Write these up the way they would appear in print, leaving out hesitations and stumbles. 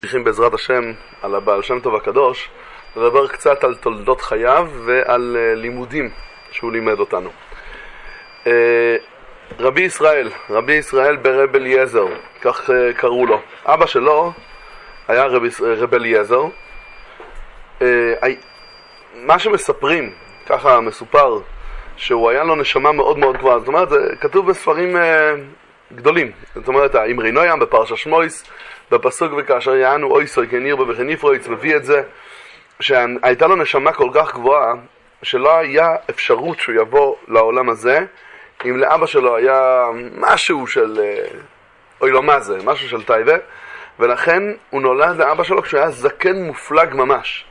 צריכים בעזרת השם על הבעל שם טוב הקדוש לדבר קצת על תולדות חייו ועל לימודים שהוא לימד אותנו. רבי ישראל ברב אליעזר, כך קראו לו. אבא שלו היה רב אליעזר. מה שמספרים, ככה מסופר, שהוא היה לו נשמה מאוד מאוד גבוהה. זאת אומרת, זה כתוב בספרים גדולים. זאת אומרת, האמרי נוים בפרשה שמויס, בפסוק וכאשר יענו אוי סוי כניר ובכניפרויץ מביא את זה, שהייתה לו נשמה כל כך גבוהה שלא היה אפשרות שהוא יבוא לעולם הזה אם לאבא שלו היה משהו של אוי לא מה זה, משהו של טייבה, ולכן הוא נולד לאבא שלו כשהוא היה זקן מופלג ממש.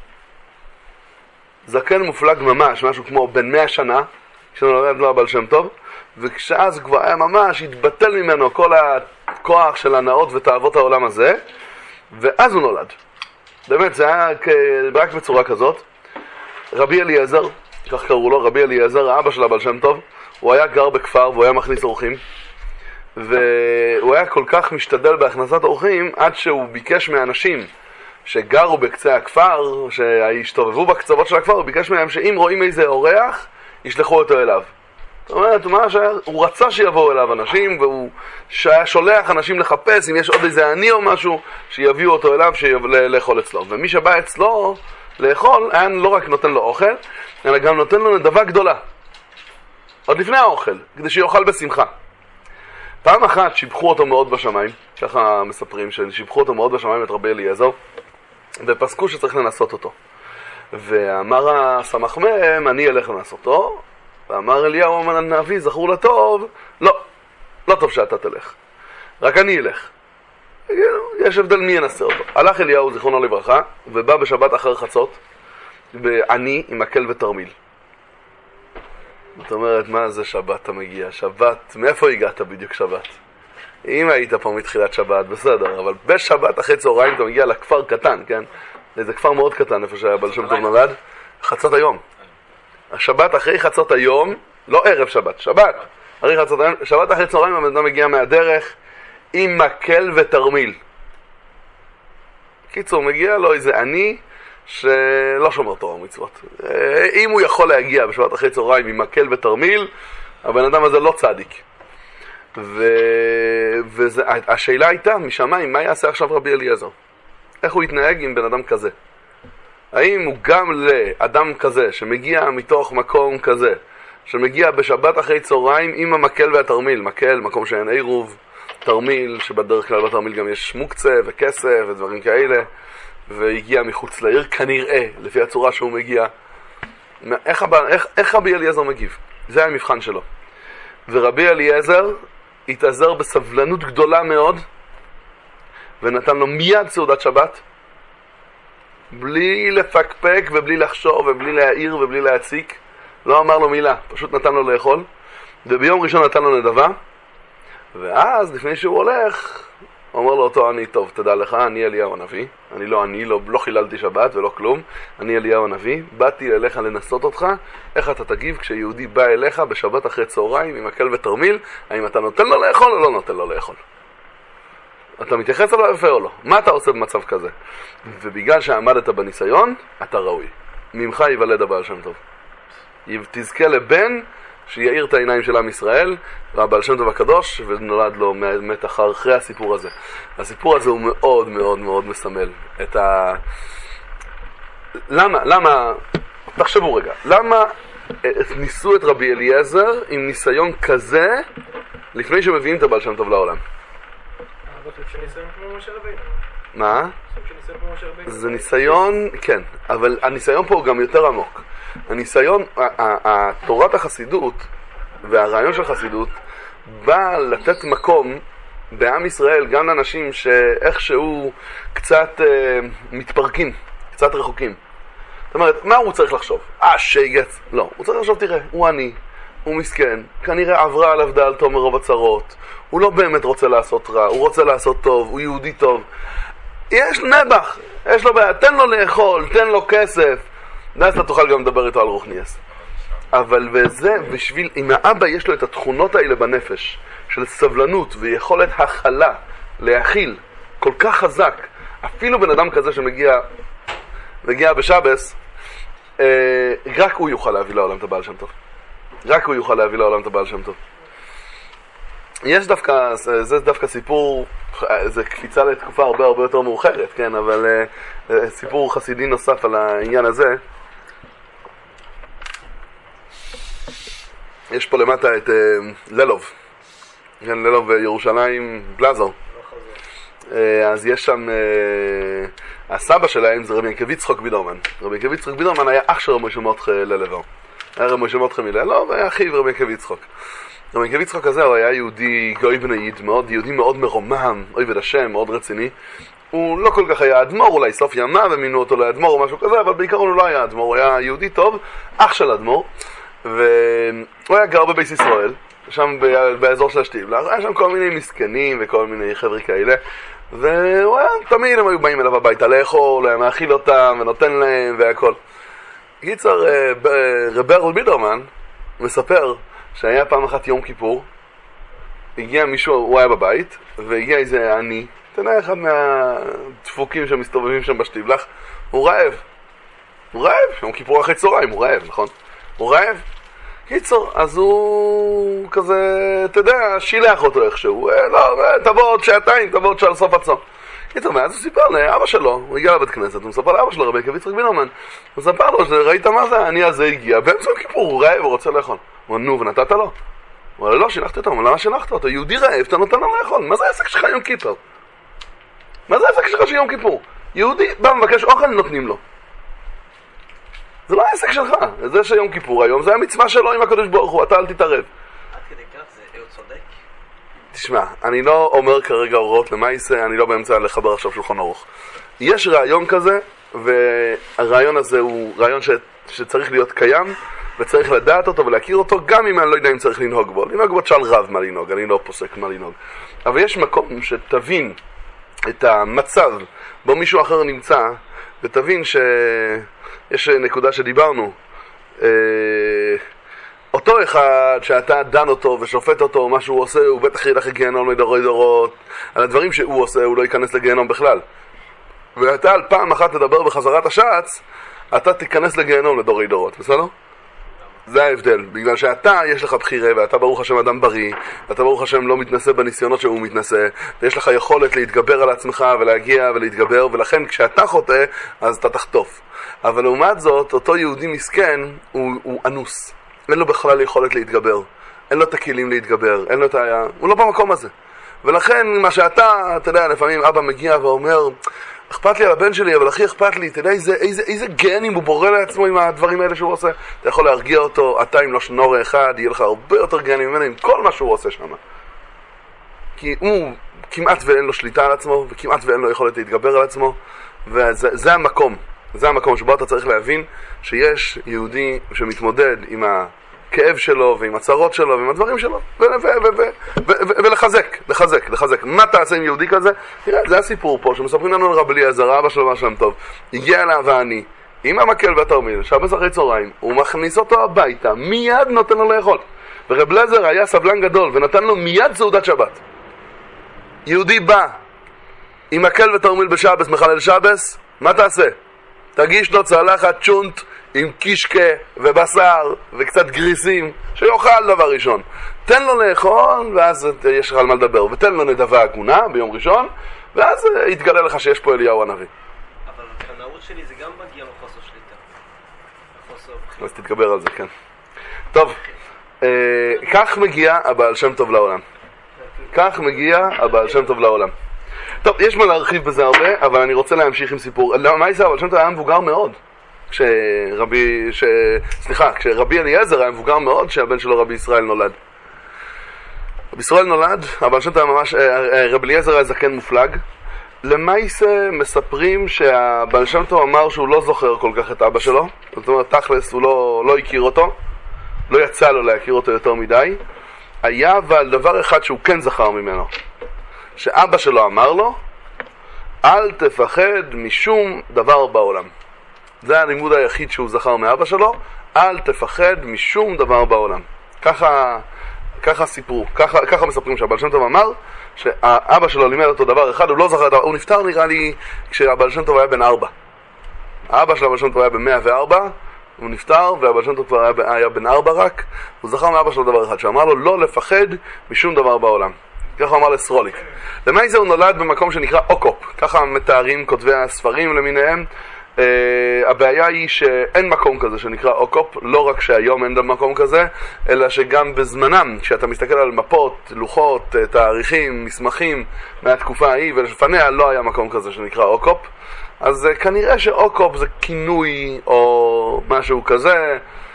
זקן מופלג ממש, משהו כמו בן 100 שנה, כשנולד לו הבעל שם טוב, וכשאז כבר היה ממש התבטל ממנו כל הכוח של הנאות ותאוות העולם הזה, ואז הוא נולד. באמת, זה היה רק בצורה כזאת. רבי אליעזר, כך קראו לו, רבי אליעזר, האבא של הבעל שם טוב, הוא היה גר בכפר והוא היה מכניס אורחים, והוא היה כל כך משתדל בהכנסת אורחים עד שהוא ביקש מאנשים שגרו בקצה הכפר, שהשתובבו בקצוות של הכפר, הוא ביקש מהם שאם רואים איזה אורח, ישלחו אותו אליו. זאת אומרת, הוא רצה שיבואו אליו אנשים, והוא היה שולח אנשים לחפש אם יש עוד איזה עני או משהו, שיביאו אותו אליו לאכול אצלו. ומי שבא אצלו לאכול, היה לא רק נותן לו אוכל, אלא גם נותן לו נדבה גדולה. עוד לפני האוכל, כדי שיאכל בשמחה. פעם אחת שיבחו אותו מאוד בשמיים, ככה מספרים ששיבחו אותו מאוד בשמיים את רבי אליעזר, ופסקו שצריך לנסות אותו. ואמר הסמך מהם, אני אלך לנסותו, ואמר אליהו הנביא, זכור לטוב, לא טוב שאתה תלך, רק אני אלך. יש הבדל מי ינסה אותו. הלך אליהו זכרונו לברכה, ובא בשבת אחר חצות, בעני עם מקל ותרמיל. זאת אומרת, מה זה שבת אתה מגיע? שבת, מאיפה הגעת בדיוק שבת? אם היית פה מתחילת שבת, בסדר, אבל בשבת אחרי צהריים אתה מגיע לכפר קטן, כן? זה כפר מאוד קטן, איפה שהיה בעל שם טוב נולד, חצות היום. השבת אחרי חצות היום, לא ערב שבת, שבת. שבת אחרי צהריים הבן אדם מגיע מהדרך עם מקל ותרמיל. קיצור, מגיע לו איזה עני שלא שומר תורה ומצוות. אם הוא יכול להגיע בשבת אחרי צהריים עם מקל ותרמיל, הבן אדם הזה לא צדיק. והשאלה הייתה משמיים, מה יעשה עכשיו רבי אליעזר? איך הוא יתנהג עם בן אדם כזה? האם הוא גם לאדם כזה שמגיע מתוך מקום כזה, שמגיע בשבת אחרי צהריים עם המקל והתרמיל, מקל, מקום שאין עירוב, תרמיל, שבדרך כלל בתרמיל גם יש מוקצה וכסף ודברים כאלה, והגיע מחוץ לעיר כנראה, לפי הצורה שהוא מגיע. איך רבי אליעזר מגיב? זה היה המבחן שלו. ורבי אליעזר התעזר בסבלנות גדולה מאוד, ונתן לו מיד סעודת שבת, בלי לפקפק ובלי לחשוב ובלי להעיר ובלי להציק. לא אמר לו מילה, פשוט נתן לו לאכול, וביום ראשון נתן לו נדבה, ואז לפני שהוא הולך אומר לו אותו אני, טוב תדע לך, אני אליהו הנביא, אני לא חיללתי שבת ולא כלום, אני אליהו הנביא, באתי אליך לנסות אותך, איך אתה תגיב כשיהודי בא אליך בשבת אחרי צהריים עם מקל ותרמיל, האם אתה נותן לו לאכול או לא נותן לו לאכול? אתה מתייחס אליו יפה או לא? מה אתה עושה במצב כזה? ובגלל שעמדת בניסיון, אתה ראוי. ממך יוולד הבעל שם טוב. תזכה לבן שיעיר את העיניים של עם ישראל, והבעל שם טוב הקדוש, ונולד לו מת אחרי הסיפור הזה. הסיפור הזה הוא מאוד מאוד מאוד מסמל את למה, תחשבו רגע, למה ניסו את רבי אליעזר עם ניסיון כזה, לפני שמביאים את הבעל שם טוב לעולם? מה? זה ניסיון, כן, אבל הניסיון פה הוא גם יותר עמוק. הניסיון, תורת החסידות והרעיון של חסידות בא לתת מקום בעם ישראל גם לאנשים שאיכשהו קצת מתפרקים, קצת רחוקים. זאת אומרת, מה הוא צריך לחשוב? שייגץ. לא, הוא צריך לחשוב, תראה, הוא עני, הוא מסכן, כנראה עברה עליו דלתו מרוב הצרות, הוא לא באמת רוצה לעשות רע, הוא רוצה לעשות טוב, הוא יהודי טוב. יש נבח, יש לו בעיה, תן לו לאכול, תן לו כסף, ואז אתה תוכל גם לדבר איתו על רוחניאס. אבל וזה בשביל, אם האבא יש לו את התכונות האלה בנפש, של סבלנות ויכולת הכלה, להכיל כל כך חזק, אפילו בן אדם כזה שמגיע בשבס, רק הוא יוכל להביא לעולם את הבעל שם טוב. רק הוא יוכל להביא לעולם את הבעל שם טוב. יש דווקא, זה דווקא סיפור, זה קפיצה לתקופה הרבה יותר מאוחרת, כן, אבל סיפור חסידי נוסף על העניין הזה. יש פה למטה את ללוב, כן, ללוב ירושלים בלזור. אז יש שם, הסבא שלהם זה רבי ינקב יצחק בידרמן. רבי ינקב יצחק בידרמן היה אח של רבי משה מרדכי ללבו. היה רבי משה מרדכי מללוב והיה אחיו רבי ינקב יצחק. רבי ינקב יצחק הזה הוא היה יהודי גוי בנאיד, יהודי מאוד מרומם, עובד השם, מאוד רציני. הוא לא כל כך היה אדמו"ר, אולי סוף ימה ומינו אותו לאדמו"ר או משהו כזה, אבל בעיקרון הוא לא היה אדמו"ר, הוא היה יהודי טוב, אח של אדמו"ר, והוא היה גר בבית ישראל, שם באזור של השטיבלח, היה שם כל מיני מסכנים וכל מיני חבר'ה כאלה, והוא היה, תמיד הם היו באים אליו הביתה לאכול, היה מאכיל אותם ונותן להם והכל. קיצר, רבי ארול בידרמן מספר שהיה פעם אחת יום כיפור, הגיע מישהו, הוא היה בבית, והגיע איזה עני, תנא אחד מהדפוקים שמסתובבים שם בשטיבלח, הוא רעב, יום כיפור אחרי צהריים, הוא רעב, נכון? הוא רעב? קיצור, אז הוא כזה, אתה יודע, שילח אותו איכשהו, לא, תבוא עוד שעתיים, תבוא עוד שעל סוף הצום. קיצור, ואז הוא סיפר לאבא שלו, הוא הגיע לבית כנסת, הוא מספר לאבא שלו, רבי ינקב יצחק בידרמן, הוא מספר לו, ראית מה זה? העני הזה הגיע, באמצע כיפור, הוא רעב, הוא רוצה לאכול. הוא אומר, נו, ונתת לו? הוא אומר, לא, שילחתי אותו, למה שילחת אותו? יהודי רעב, אתה נותן לו לאכול, מה זה העסק שלך יום כיפור? מה זה העסק שלך של יום כיפור? יהודי בא מבקש אוכל, נותנים לו. זה לא העסק שלך, זה שיום כיפור היום, זה המצווה שלו עם הקדוש ברוך הוא, אתה אל תתערב. עד כדי כך הוא צודק? תשמע, אני לא אומר כרגע הוראות למעשה, אני לא באמצע לחבר עכשיו שולחן ערוך. יש רעיון כזה, והרעיון הזה הוא רעיון שצריך להיות קיים, וצריך לדעת אותו ולהכיר אותו, גם אם אני לא יודע אם צריך לנהוג בו. לנהוג בו תשאל רב מה לנהוג, אני לא פוסק מה לנהוג. אבל יש מקום שתבין את המצב בו מישהו אחר נמצא, ותבין יש נקודה שדיברנו, אותו אחד שאתה דן אותו ושופט אותו, מה שהוא עושה, הוא בטח ילך לגיהנום לדורי דורות, על הדברים שהוא עושה הוא לא ייכנס לגיהנום בכלל. ואתה על פעם אחת תדבר בחזרת השץ, אתה תיכנס לגיהנום לדורי דורות, בסדר? זה ההבדל, בגלל שאתה יש לך בחירה, ואתה ברוך השם אדם בריא, ואתה ברוך השם לא מתנסה בניסיונות שהוא מתנסה, ויש לך יכולת להתגבר על עצמך ולהגיע ולהתגבר, ולכן כשאתה חוטא אז אתה תחטוף. אבל לעומת זאת, אותו יהודי מסכן הוא אנוס, אין לו בכלל יכולת להתגבר, אין לו את הכלים להתגבר, אין לו הוא לא במקום הזה. ולכן מה שאתה יודע, לפעמים אבא מגיע ואומר, אכפת לי על הבן שלי, אבל הכי אכפת לי, תדע איזה גנים הוא בורא לעצמו עם הדברים האלה שהוא עושה. אתה יכול להרגיע אותו, אתה אם לא שנור אחד, יהיה לך הרבה יותר גנים ממנו עם כל מה שהוא עושה שם. כי הוא כמעט ואין לו שליטה על עצמו, וכמעט ואין לו יכולת להתגבר על עצמו, וזה המקום. זה המקום שבו אתה צריך להבין שיש יהודי שמתמודד עם הכאב שלו ועם הצרות שלו ועם הדברים שלו, ולחזק. מה תעשה עם יהודי כזה? תראה, זה הסיפור פה שמספרים לנו על רבי אליעזר, אבא שלו והשלם טוב. הגיע אליו העני עם המקל והתרמיל, שבס אחרי צהריים, הוא מכניס אותו הביתה, מיד נותן לו לאכול. ורבי אליעזר היה סבלן גדול ונתן לו מיד סעודת שבת. יהודי בא עם מקל ותרמיל בשבס, מחלל שבס, מה תעשה? תגיש לו צלחת צ'ונט עם קישקה ובשר וקצת גריסים, שיאכל דבר ראשון. תן לו לאכול, ואז יש לך על מה לדבר. ותן לו נדבה הגונה ביום ראשון, ואז יתגלה לך שיש פה אליהו הנביא. אבל הקנאות שלי זה גם מגיע מחוסר שליטה. אז תתגבר על זה, כן. טוב, כך מגיע הבעל שם טוב לעולם. כך מגיע הבעל שם טוב לעולם. טוב, יש מה להרחיב בזה הרבה, אבל אני רוצה להמשיך עם סיפור. מה יצא? הבעל שם טוב היה מבוגר מאוד. כשרבי אליעזר היה מבוגר מאוד, שהבן שלו רבי ישראל נולד. רבי ישראל נולד, הבעל שם טוב ממש, רבי אליעזר היה זקן מופלג. למעשה מספרים שהבעל שם טוב אמר שהוא לא זוכר כל כך את אבא שלו. זאת אומרת, תכלס הוא לא הכיר אותו, לא יצא לו להכיר אותו יותר מדי. היה אבל דבר אחד שהוא כן זכר ממנו, שאבא שלו אמר לו, אל תפחד משום דבר בעולם. זה הלימוד היחיד שהוא זכר מאבא שלו, אל תפחד משום דבר בעולם. ככה סיפרו, ככה מספרים שהבעל שם טוב אמר, שהאבא שלו לימד אותו דבר אחד, הוא לא זכר, הוא נפטר נראה לי כשהבעל שם טוב היה בן 4. האבא של הבעל שם טוב היה ב-104, הוא נפטר, והבעל שם טוב כבר היה בן 4 רק. הוא זכר מאבא שלו דבר אחד, שאמר לו לא לפחד משום דבר בעולם. ככה הוא אמר לסרוליק. למעשה זה הוא נולד במקום שנקרא אוקופ, ככה מתארים כותבי הספרים למיניהם. הבעיה היא שאין מקום כזה שנקרא אוקופ, לא רק שהיום אין מקום כזה, אלא שגם בזמנם, כשאתה מסתכל על מפות, לוחות, תאריכים, מסמכים מהתקופה ההיא ולפניה, לא היה מקום כזה שנקרא אוקופ. אז כנראה שאוקופ זה כינוי או משהו כזה.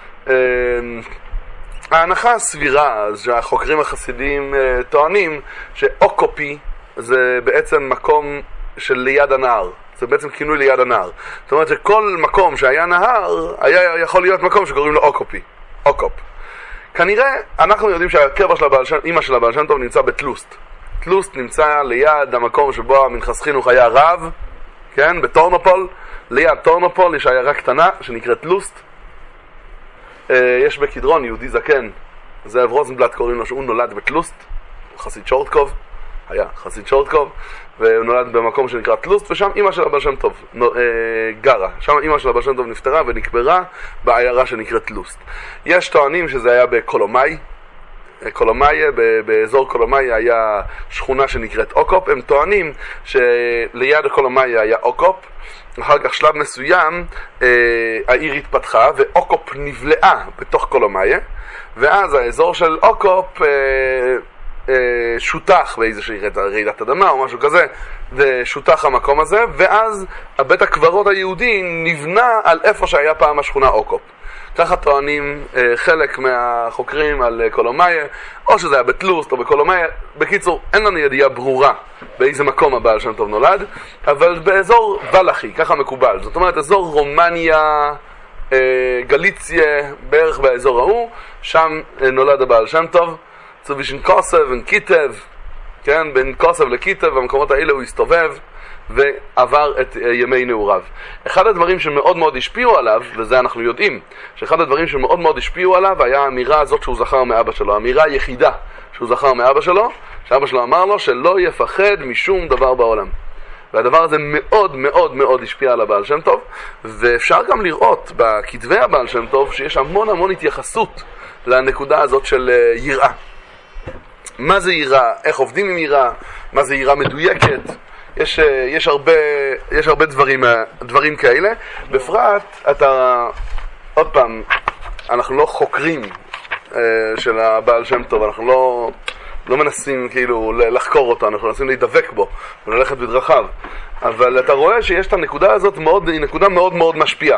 ההנחה הסבירה שהחוקרים החסידיים טוענים שאוקופי זה בעצם מקום של ליד הנהר, זה בעצם כינוי ליד הנהר. זאת אומרת שכל מקום שהיה נהר היה יכול להיות מקום שקוראים לו אוקופי, אוקופ. כנראה אנחנו יודעים שהקבר של אמא של הבעל שם טוב נמצא בטלוסט. טלוסט נמצא ליד המקום שבו המנחס חינוך היה רב, כן, בטורנופול. ליד טורנופול יש עיירה קטנה שנקראת טלוסט. יש בקדרון יהודי זקן, זאב רוזנבלט קוראים לו, שהוא נולד בטלוסט, חסיד שורטקוב, היה חסיד שורטקוב, והוא נולד במקום שנקרא טלוסט, ושם אמא של הבעל שם טוב גרה. שם אמא של הבעל שם טוב נפטרה ונקברה בעיירה שנקראת טלוסט. יש טוענים שזה היה בקולומאי, באזור קולומאי היה שכונה שנקראת אוקופ. הם טוענים שליד הקולומאי היה אוקופ, אחר כך שלב מסוים העיר התפתחה ואוקופ נבלעה בתוך קולומאי, ואז האזור של אוקופ שותח באיזושהי רעידת אדמה או משהו כזה, ושותח המקום הזה, ואז הבית הקברות היהודי נבנה על איפה שהיה פעם השכונה אוקופ. ככה טוענים חלק מהחוקרים על קולומאי, או שזה היה בטלוסט או בקולומאי. בקיצור, אין לנו ידיעה ברורה באיזה מקום הבעל שם טוב נולד, אבל באזור ולחי, ככה מקובל. זאת אומרת, אזור רומניה, גליציה, בערך באזור ההוא, שם נולד הבעל שם טוב. צובישן קוסב וקיטב, כן, בין קוסב לקיטב, במקומות האלה הוא הסתובב ועבר את ימי נעוריו. אחד הדברים שמאוד מאוד השפיעו עליו, וזה אנחנו יודעים, שאחד הדברים שמאוד מאוד השפיעו עליו היה האמירה הזאת שהוא זכר מאבא שלו, האמירה היחידה שהוא זכר מאבא שלו, שאבא שלו אמר לו שלא יפחד משום דבר בעולם. והדבר הזה מאוד מאוד מאוד השפיע על הבעל שם טוב, ואפשר גם לראות בכתבי הבעל שם טוב שיש המון המון התייחסות לנקודה הזאת של יראה. מה זה יראה? איך עובדים עם יראה? מה זה יראה מדויקת? יש הרבה דברים כאלה. בפרט, עוד פעם, אנחנו לא חוקרים של הבעל שם טוב, אנחנו לא מנסים כאילו לחקור אותו, אנחנו מנסים להידבק בו וללכת בדרכיו. אבל אתה רואה שיש את הנקודה הזאת, היא נקודה מאוד מאוד משפיעה.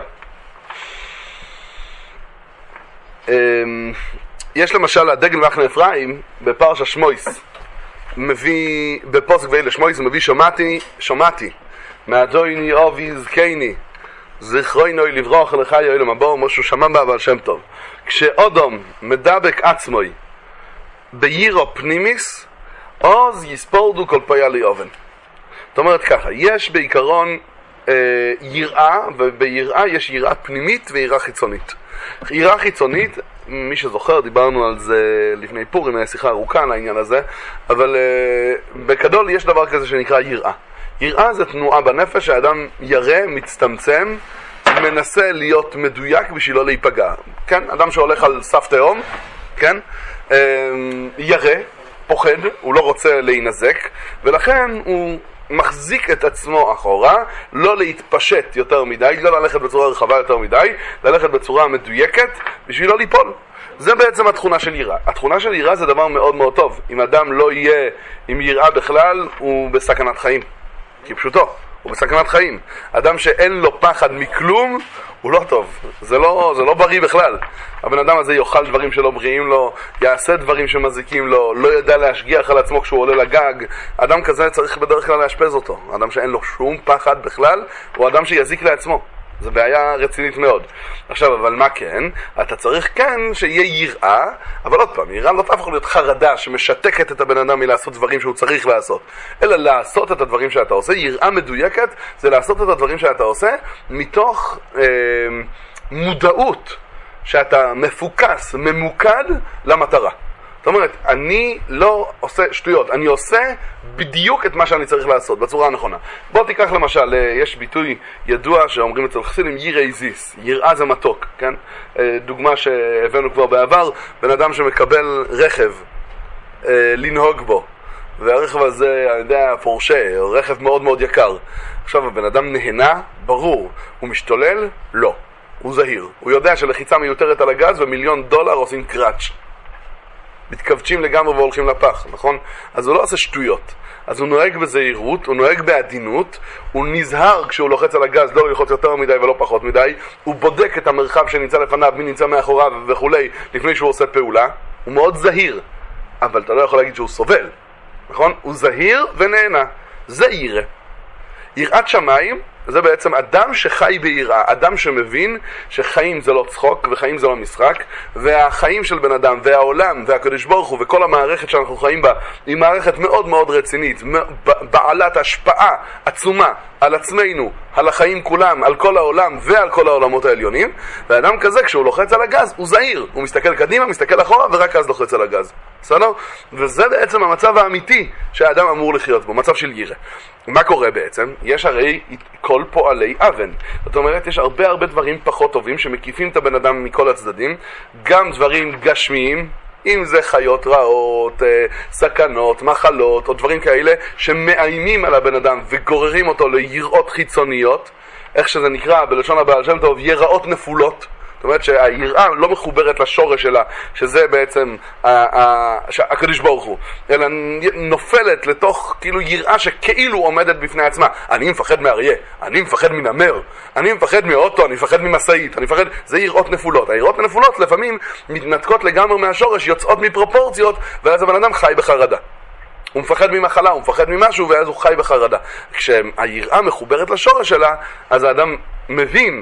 יש למשל הדגל מחנה אפרים בפרשה שמויס, מביא בפוסק ואלה שמויס, מביא שמעתי מאדוני אבי זקני זכרוינוי לברוח לחיי אלם הבא, משהו שמע בעל שם טוב, כשאודום מדבק עצמוי בירו פנימיס אז יספורדו כל פיה לי אובן. זאת אומרת ככה, יש בעיקרון יראה, וביראה יש יראה פנימית ויראה חיצונית. יראה חיצונית, מי שזוכר, דיברנו על זה לפני פורים, היה שיחה ארוכה על העניין הזה, אבל בגדול יש דבר כזה שנקרא יראה. יראה זה תנועה בנפש, שהאדם ירא, מצטמצם, מנסה להיות מדויק בשביל לא להיפגע. כן? אדם שהולך על סף תהום, כן? ירא, פוחד, הוא לא רוצה להינזק, ולכן הוא מחזיק את עצמו אחורה, לא להתפשט יותר מדי, לא ללכת בצורה רחבה יותר מדי, ללכת בצורה מדויקת בשביל לא ליפול. זה בעצם התכונה של יראה. התכונה של יראה זה דבר מאוד מאוד טוב. אם אדם לא יהיה עם יראה בכלל, הוא בסכנת חיים. כפשוטו, הוא בסכנת חיים. אדם שאין לו פחד מכלום, הוא לא טוב. זה לא בריא בכלל. הבן אדם הזה יאכל דברים שלא בריאים לו, יעשה דברים שמזיקים לו, לא יודע להשגיח על עצמו כשהוא עולה לגג. אדם כזה צריך בדרך כלל להשפז אותו. אדם שאין לו שום פחד בכלל, הוא אדם שיזיק לעצמו. זו בעיה רצינית מאוד. עכשיו, אבל מה כן? אתה צריך כן שיהיה יראה, אבל עוד פעם, יראה לא תהפוך להיות חרדה שמשתקת את הבן אדם מלעשות דברים שהוא צריך לעשות, אלא לעשות את הדברים שאתה עושה. יראה מדויקת זה לעשות את הדברים שאתה עושה מתוך מודעות שאתה מפוקס, ממוקד למטרה. זאת אומרת, אני לא עושה שטויות, אני עושה בדיוק את מה שאני צריך לעשות, בצורה הנכונה. בוא תיקח למשל, יש ביטוי ידוע שאומרים אצל חסידים, יראי זיס, יראה זה מתוק, כן? דוגמה שהבאנו כבר בעבר, בן אדם שמקבל רכב, לנהוג בו, והרכב הזה, אני יודע, פורשה, או רכב מאוד מאוד יקר. עכשיו, הבן אדם נהנה, ברור. הוא משתולל? לא. הוא זהיר. הוא יודע שלחיצה מיותרת על הגז ו$1,000,000 עושים קראץ'. מתכווצים לגמרי והולכים לפח, נכון? אז הוא לא עושה שטויות. אז הוא נוהג בזהירות, הוא נוהג בעדינות, הוא נזהר כשהוא לוחץ על הגז, לא ללחוץ יותר מדי ולא פחות מדי, הוא בודק את המרחב שנמצא לפניו, מי נמצא מאחוריו וכולי, לפני שהוא עושה פעולה. הוא מאוד זהיר, אבל אתה לא יכול להגיד שהוא סובל, נכון? הוא זהיר ונהנה. זה יראה. יראת שמיים זה בעצם אדם שחי ביראה, אדם שמבין שחיים זה לא צחוק וחיים זה לא משחק, והחיים של בן אדם והעולם והקדוש ברוך הוא וכל המערכת שאנחנו חיים בה היא מערכת מאוד מאוד רצינית, בעלת השפעה עצומה על עצמנו, על החיים כולם, על כל העולם ועל כל העולמות העליונים. ואדם כזה כשהוא לוחץ על הגז הוא זהיר, הוא מסתכל קדימה, מסתכל אחורה ורק אז לוחץ על הגז, בסדר? וזה בעצם המצב האמיתי שהאדם אמור לחיות בו, מצב של יראה. מה קורה בעצם? יש הרי כל פועלי אבן. זאת אומרת, יש הרבה דברים פחות טובים שמקיפים את הבן אדם מכל הצדדים, גם דברים גשמיים, אם זה חיות רעות, סכנות, מחלות או דברים כאלה שמאיימים על הבן אדם וגוררים אותו ליראות חיצוניות, איך שזה נקרא בלשון הבעל שם טוב, יראות נפולות. זאת אומרת שהיראה לא מחוברת לשורש שלה, שזה בעצם הקדוש ברוך הוא, אלא נופלת לתוך כאילו יראה שכאילו עומדת בפני עצמה. אני מפחד מאריה, אני מפחד מנמר, אני מפחד מאוטו, אני מפחד ממסעית, אני מפחד, זה יראות נפולות. היראות הנפולות לפעמים מתנתקות לגמרי מהשורש, יוצאות מפרופורציות, ואז הבן אדם חי בחרדה. הוא מפחד ממחלה, הוא מפחד ממשהו, ואז הוא חי בחרדה. כשהיראה מחוברת לשורש שלה, אז האדם מבין.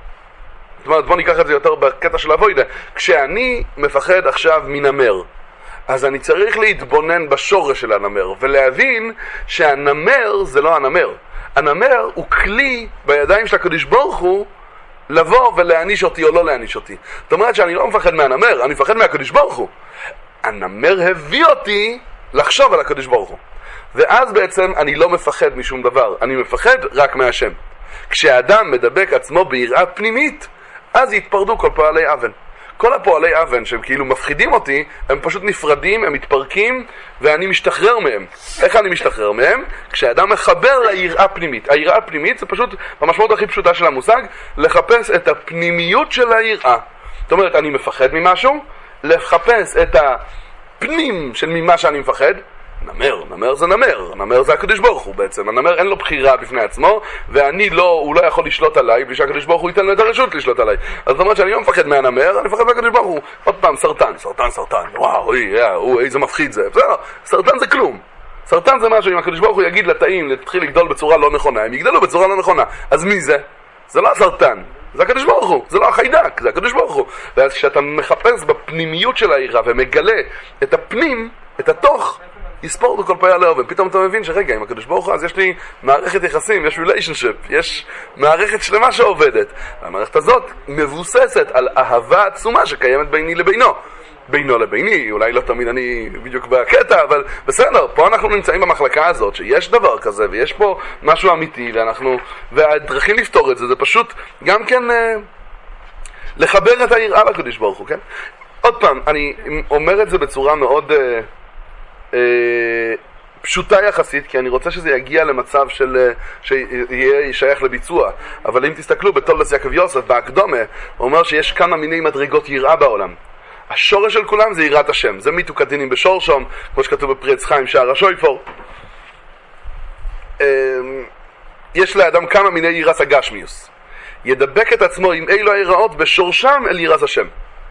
זאת אומרת, בוא ניקח את זה יותר בקטע של הווידה. כשאני מפחד עכשיו מנמר, אז אני צריך להתבונן בשורש של הנמר, ולהבין שהנמר זה לא הנמר. הנמר הוא כלי בידיים של הקדוש ברוך הוא לבוא ולהעניש אותי או לא להעניש אותי. זאת אומרת שאני לא מפחד מהנמר, אני מפחד מהקדוש ברוך הוא. הנמר הביא אותי לחשוב על הקדוש ברוך הוא. ואז בעצם אני לא מפחד משום דבר, אני מפחד רק מהשם. כשאדם מדבק עצמו ביראה פנימית, אז יתפרדו כל פועלי אבן. כל הפועלי אבן שהם כאילו מפחידים אותי, הם פשוט נפרדים, הם מתפרקים, ואני משתחרר מהם. איך אני משתחרר מהם? כשאדם מחבר ליראה פנימית. היראה פנימית זה פשוט, במשמעות הכי פשוטה של המושג, לחפש את הפנימיות של היראה. זאת אומרת, אני מפחד ממשהו, לחפש את הפנים של ממה שאני מפחד. נמר זה נמר זה הקדוש ברוך הוא בעצם. הנמר אין לו בחירה בפני עצמו, הוא לא יכול לשלוט עליי בלי שהקדוש ברוך הוא ייתן לו את הרשות לשלוט עליי. אז זאת אומרת שאני לא מפחד מהנמר, אני מפחד מהקדוש ברוך הוא. עוד פעם, סרטן, וואו, איזה מפחיד זה. סרטן זה כלום. סרטן זה משהו, אם הקדוש ברוך הוא יגיד לתאים להתחיל לגדול בצורה לא נכונה, הם יגדלו בצורה לא נכונה. אז מי זה? זה לא הסרטן, זה הקדוש ברוך הוא, זה לא החיידק, זה הקדוש ברוך הוא. ואז כשאתה מחפש בפנימיות של היראה ומגלה את הפנים, את התוך, יספור את כל פועלי אבן. פתאום אתה מבין שרגע, עם הקדוש ברוך הוא, אז יש לי מערכת יחסים, יש relationship, יש מערכת שלמה שעובדת. והמערכת הזאת מבוססת על אהבה עצומה שקיימת ביני לבינו. בינו לביני, אולי לא תמיד אני בדיוק בקטע, אבל בסדר, פה אנחנו נמצאים במחלקה הזאת, שיש דבר כזה, ויש פה משהו אמיתי, והדרכים לפתור את זה, זה פשוט גם כן לחבר את היראה לקדוש ברוך הוא, כן? עוד פעם, אני אומר את זה בצורה מאוד פשוטה יחסית, כי אני רוצה שזה יגיע למצב שיהיה שייך לביצוע. אבל אם תסתכלו בתולדות יעקב יוסף בהקדומה, הוא אומר שיש כמה מיני מדרגות יראה בעולם. השורש של כולם זה יראת השם, זה מיתוק הדינים בשורשום, כמו שכתוב בפרי עץ חיים שער השויפור. יש לאדם כמה מיני יראת הגשמיוס, ידבק את עצמו עם אילו היראות בשורשם אל יראת השם.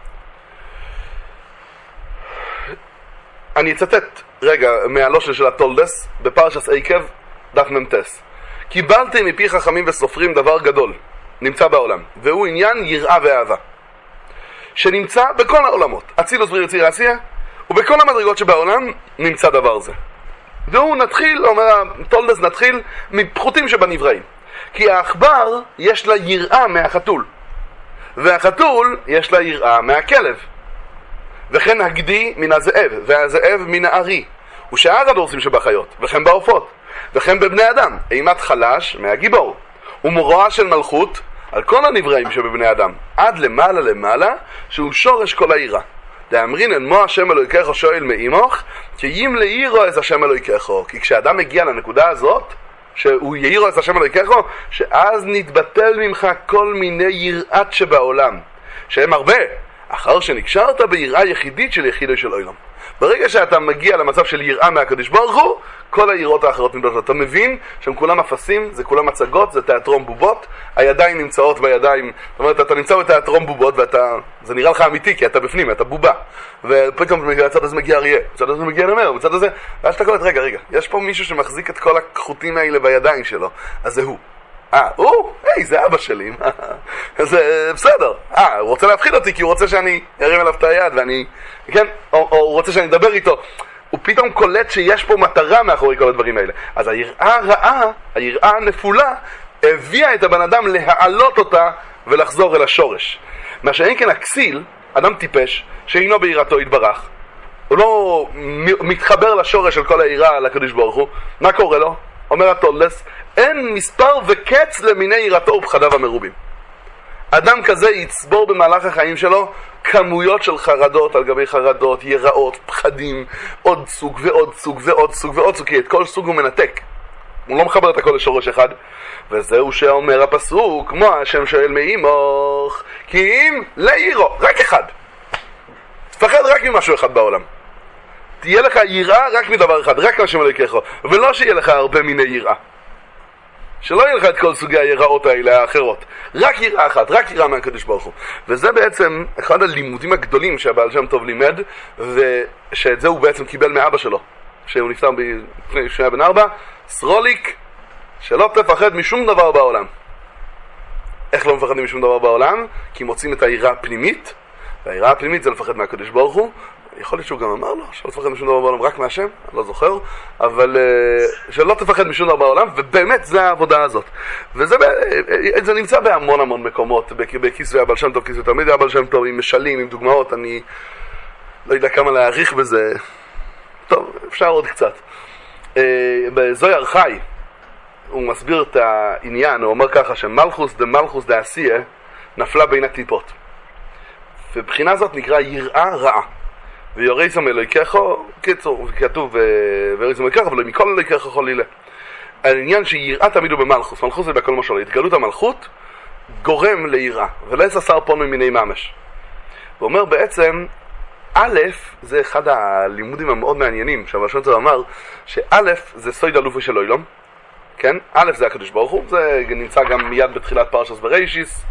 אני אצטט רגע מהלושן של התולדס בפרשס עקב דף מ"ט. קיבלתי מפי חכמים וסופרים דבר גדול נמצא בעולם, והוא עניין יראה ואהבה שנמצא בכל העולמות, אצילוס בריא יציר עשייה, ובכל המדרגות שבעולם נמצא דבר זה. והוא נתחיל, אומר התולדס, נתחיל מפחותים שבנבראים, כי העכבר יש לה יראה מהחתול, והחתול יש לה יראה מהכלב. וכן הגדי מן הזאב, והזאב מן הארי, ושאר הדורסים שבחיות, וכן בעופות, וכן בבני אדם, אימת חלש מהגיבור, ומוראה של מלכות על כל הנבראים שבבני אדם, עד למעלה למעלה, שהוא שורש כל העירה. דאמרינן מו השם אלוהיכך שואל מאימוך, כי אם להירו את השם אלוהיכך. כי כשאדם מגיע לנקודה הזאת, שהוא יאירו את השם אלוהיכך, שאז נתבטל ממך כל מיני יראת שבעולם, שהם הרבה, אחר שנקשרת ביראה יחידית של יחידו של עולם. ברגע שאתה מגיע למצב של יראה מהקדוש ברוך הוא, כל היראות האחרות נמדלות. אתה מבין שהם כולם אפסים, זה כולם מצגות, זה תיאטרון בובות, הידיים נמצאות בידיים, זאת אומרת, אתה נמצא בתיאטרון בובות, זה נראה לך אמיתי, כי אתה בפנים, אתה בובה. ופתאום מצד הזה מגיע אריה, מצד הזה מגיע נמר, מצד הזה, ואז אתה קולט, רגע, יש פה מישהו שמחזיק את כל החוטים האלה בידיים שלו, אז זה הוא. זה אבא שלי. זה בסדר. הוא רוצה להפחיד אותי כי הוא רוצה שאני ארים אליו את היד ואני, כן? או הוא רוצה שאני אדבר איתו. הוא פתאום קולט שיש פה מטרה מאחורי כל הדברים האלה. אז היראה הרעה, היראה הנפולה, הביאה את הבן אדם להעלות אותה ולחזור אל השורש. מה שאין כן הכסיל, אדם טיפש, שאינו ביראתו יתברך, הוא לא מתחבר לשורש של כל היראה לקדוש ברוך הוא. מה קורה לו? אומר התולדס, אין מספר וקץ למיני יראתו ופחדיו המרובים. אדם כזה יצבור במהלך החיים שלו כמויות של חרדות על גבי חרדות, יראות, פחדים, עוד סוג ועוד סוג ועוד סוג ועוד סוג, כי את כל סוג הוא מנתק. הוא לא מחבר את הכל לשורש אחד. וזהו שאומר הפסוק, כמו השם שואל מאימוך, כי אם להירו, רק אחד. תפחד רק ממשהו אחד בעולם. תהיה לך יראה רק מדבר אחד, רק מה שמלכך, ולא שיהיה לך הרבה מיני יראה. שלא יהיה לך את כל סוגי היראות האלה האחרות. רק יראה אחת, רק יראה מהקדוש ברוך הוא. וזה בעצם אחד הלימודים הגדולים שהבעל שם טוב לימד, ושאת זה הוא בעצם קיבל מאבא שלו, שהוא נפטר לפני שהיה בן 4, סרוליק, שלא תפחד משום דבר בעולם. איך לא מפחדים משום דבר בעולם? כי מוצאים את היראה הפנימית, והיראה הפנימית זה לפחד מהקדוש ברוך הוא. יכול להיות שהוא גם אמר לו שלא תפחד משום דבר בעולם רק מהשם, אני לא זוכר, אבל שלא תפחד משום דבר בעולם, ובאמת זה העבודה הזאת. וזה נמצא בהמון המון מקומות, בכיסוי הבעל שם טוב, כיסוי תמיד הבעל שם טוב, עם משלים, עם דוגמאות, אני לא יודע כמה להעריך בזה. טוב, אפשר עוד קצת. בזוהר חי, הוא מסביר את העניין, הוא אומר ככה, שמלכוס דמלכוס דעשייה נפלה בין הקליפות. ובבחינה זאת נקרא יראה רעה. ויורייסם אלוהיכךו, קיצור, כתוב ויורייסם אלוהיכךו, אבל מכל אלוהיכךו חלילה. העניין שיראה תמיד הוא במלכוס, מלכוס זה בכל משהו, התגלות המלכות גורם ליראה, ולא יססר פונו מיני ממש. הוא אומר בעצם, א', זה אחד הלימודים המאוד מעניינים, שהבעל שם טוב אמר, שא' זה סויד אלופי של אילום, כן? א' זה הקדוש ברוך הוא, זה נמצא גם מיד בתחילת פרשת בראשיס,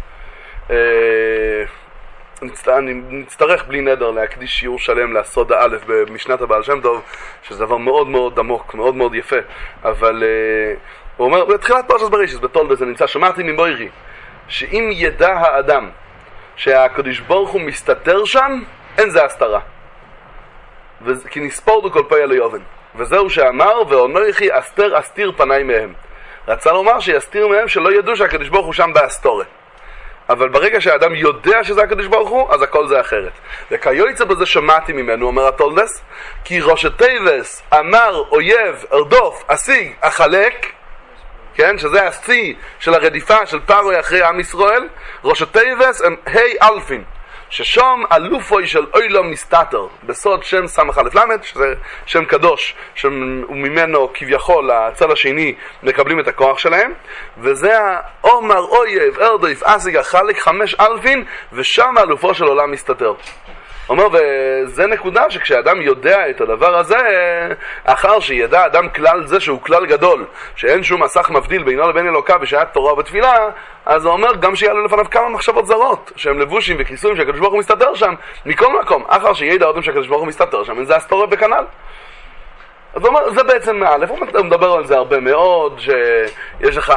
נצטרך בלי נדר להקדיש שיעור שלם לסוד האלף במשנת הבעל שם טוב, שזה דבר מאוד מאוד עמוק, מאוד מאוד יפה, אבל הוא אומר, בתחילת פרשת בראשיס, בתולדות זה נמצא, שמעתי מבוירי, שאם ידע האדם שהקדוש ברוך הוא מסתתר שם, אין זה הסתרה. כי נספורדו כל פי עלי אובן. וזהו שאמר, ואונויכי אסתיר פניי מהם. רצה לומר שיסתיר מהם שלא ידעו שהקדוש ברוך הוא שם באסתורה. אבל ברגע שהאדם יודע שזה הקדוש ברוך הוא, אז הכל זה אחרת. וכיוצא בזה שמעתי ממנו, אומר התולדס, כי ראש התיבס אמר אויב, ארדוף, אשיג, אחלק, כן, שזה השיא של הרדיפה של פרעה אחרי עם ישראל, ראש התיבס הם אלפין, ששם אלופוי של אוילום מסתתר, בסוד שם סמך א' למד, שזה שם קדוש, וממנו כביכול הצד השני מקבלים את הכוח שלהם, וזה האומר אויב, ארדויף, אסיג, החלק 5,000, ושם אלופו של עולם מסתתר. אומר, וזה נקודה שכשאדם יודע את הדבר הזה, אחר שידע אדם כלל זה שהוא כלל גדול, שאין שום מסך מבדיל בינו לבין אלוקה בשעת תורה ובתפילה, אז הוא אומר גם שיעלו לפניו כמה מחשבות זרות, שהם לבושים וכיסויים שהקדוש ברוך הוא מסתתר שם, מכל מקום, אחר שידע אדם שהקדוש ברוך הוא מסתתר שם, זה הסתורה בכנל. אז הוא אומר, זה בעצם א', הוא מדבר על זה הרבה מאוד, שיש לך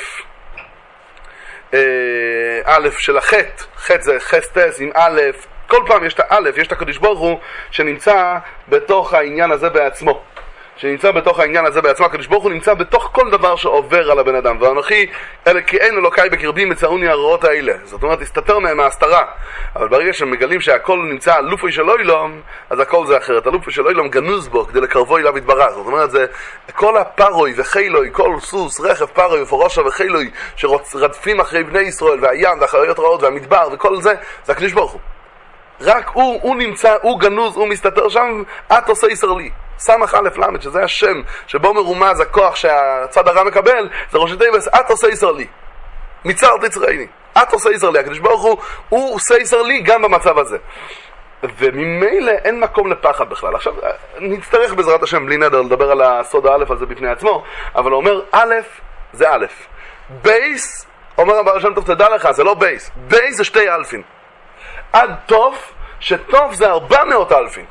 א' של החטא, חטא זה חסטס עם א', כל פעם יש את האלף, יש את הקדוש ברוך הוא שנמצא בתוך העניין הזה בעצמו. שנמצא בתוך העניין הזה בעצמו. הקדוש ברוך הוא נמצא בתוך כל דבר שעובר על הבן אדם. ואנוכי, אלה כי אין אלוקי בקרבי מצאוני הרעות האלה. זאת אומרת, הסתתר מהם ההסתרה. אבל ברגע שמגלים שהכל נמצא על לופוי של אוילום, אז הכל זה אחרת. הלופוי של אוילום גנוז בו כדי לקרבו אליו יתברך. זאת אומרת, זה כל הפרוי וחילוי, כל סוס, רכב פרוי ופרושה וחילוי שרדפים אחרי בני ישראל והים והחיות רעות והמדבר וכל זה, זה הקדוש ברוך הוא. רק הוא נמצא, הוא גנוז, הוא מסתתר שם, את עושה ישראלי. סמך א' למד, שזה השם שבו מרומז הכוח שהצד הרע מקבל, זה ראשי תיבס, את עושה ישראלי. מצר תצראיני. את עושה ישראלי. הקדוש ברוך הוא עושה ישראלי גם במצב הזה. וממילא אין מקום לפחד בכלל. עכשיו, נצטרך בעזרת השם בלי נדר לדבר על הסוד האלף הזה בפני עצמו, אבל הוא אומר, א' זה א'. בייס, אומר הבעל שם טוב, תדע לך, זה לא בייס. בייס זה שתי אלפים. עד טוב, שטוב זה 400 אלפים.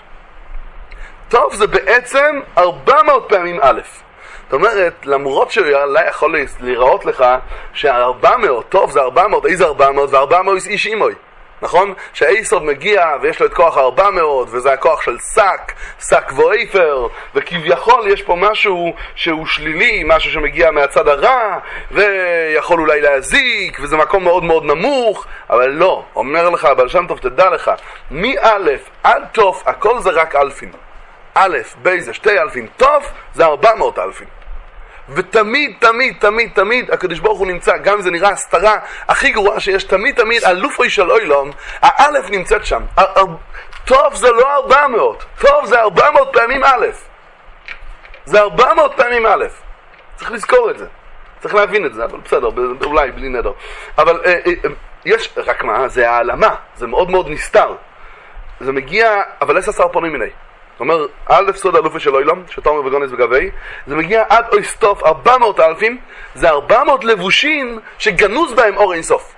טוב זה בעצם 400 פעמים א'. זאת אומרת, למרות שאולי יכול להיראות לך ש400, טוב זה 400, איזה 400 ו400 איש אימוי. נכון? שאיסוב מגיע ויש לו את כוח 400 וזה הכוח של שק ואיפר, וכביכול יש פה משהו שהוא שלילי, משהו שמגיע מהצד הרע ויכול אולי להזיק וזה מקום מאוד מאוד נמוך, אבל לא, אומר לך הבעל שם טוב, תדע לך, מא' עד טוב הכל זה רק אלפים. א', ב' זה 2 אלפים, טוב זה 400 אלפים. ותמיד, תמיד, תמיד, תמיד הקדוש ברוך הוא נמצא, גם אם זה נראה הסתרה הכי גרועה שיש, תמיד, תמיד, אלופוי של אוילום, האלף נמצאת שם. טוב זה לא 400, טוב זה 400 פעמים א'. זה 400 פעמים א'. צריך לזכור את זה. צריך להבין את זה, אבל בסדר, אולי בלי נדר. אבל יש, רק מה, זה העלמה, זה מאוד מאוד נסתר. זה מגיע, אבל 10 פונים מיני. זאת אומרת, א' סוד אלופי של אוילום, שתומר וגונס וגבי, זה מגיע עד אוי סטוף 400 אלפים, זה 400 לבושים שגנוז בהם אור אינסוף.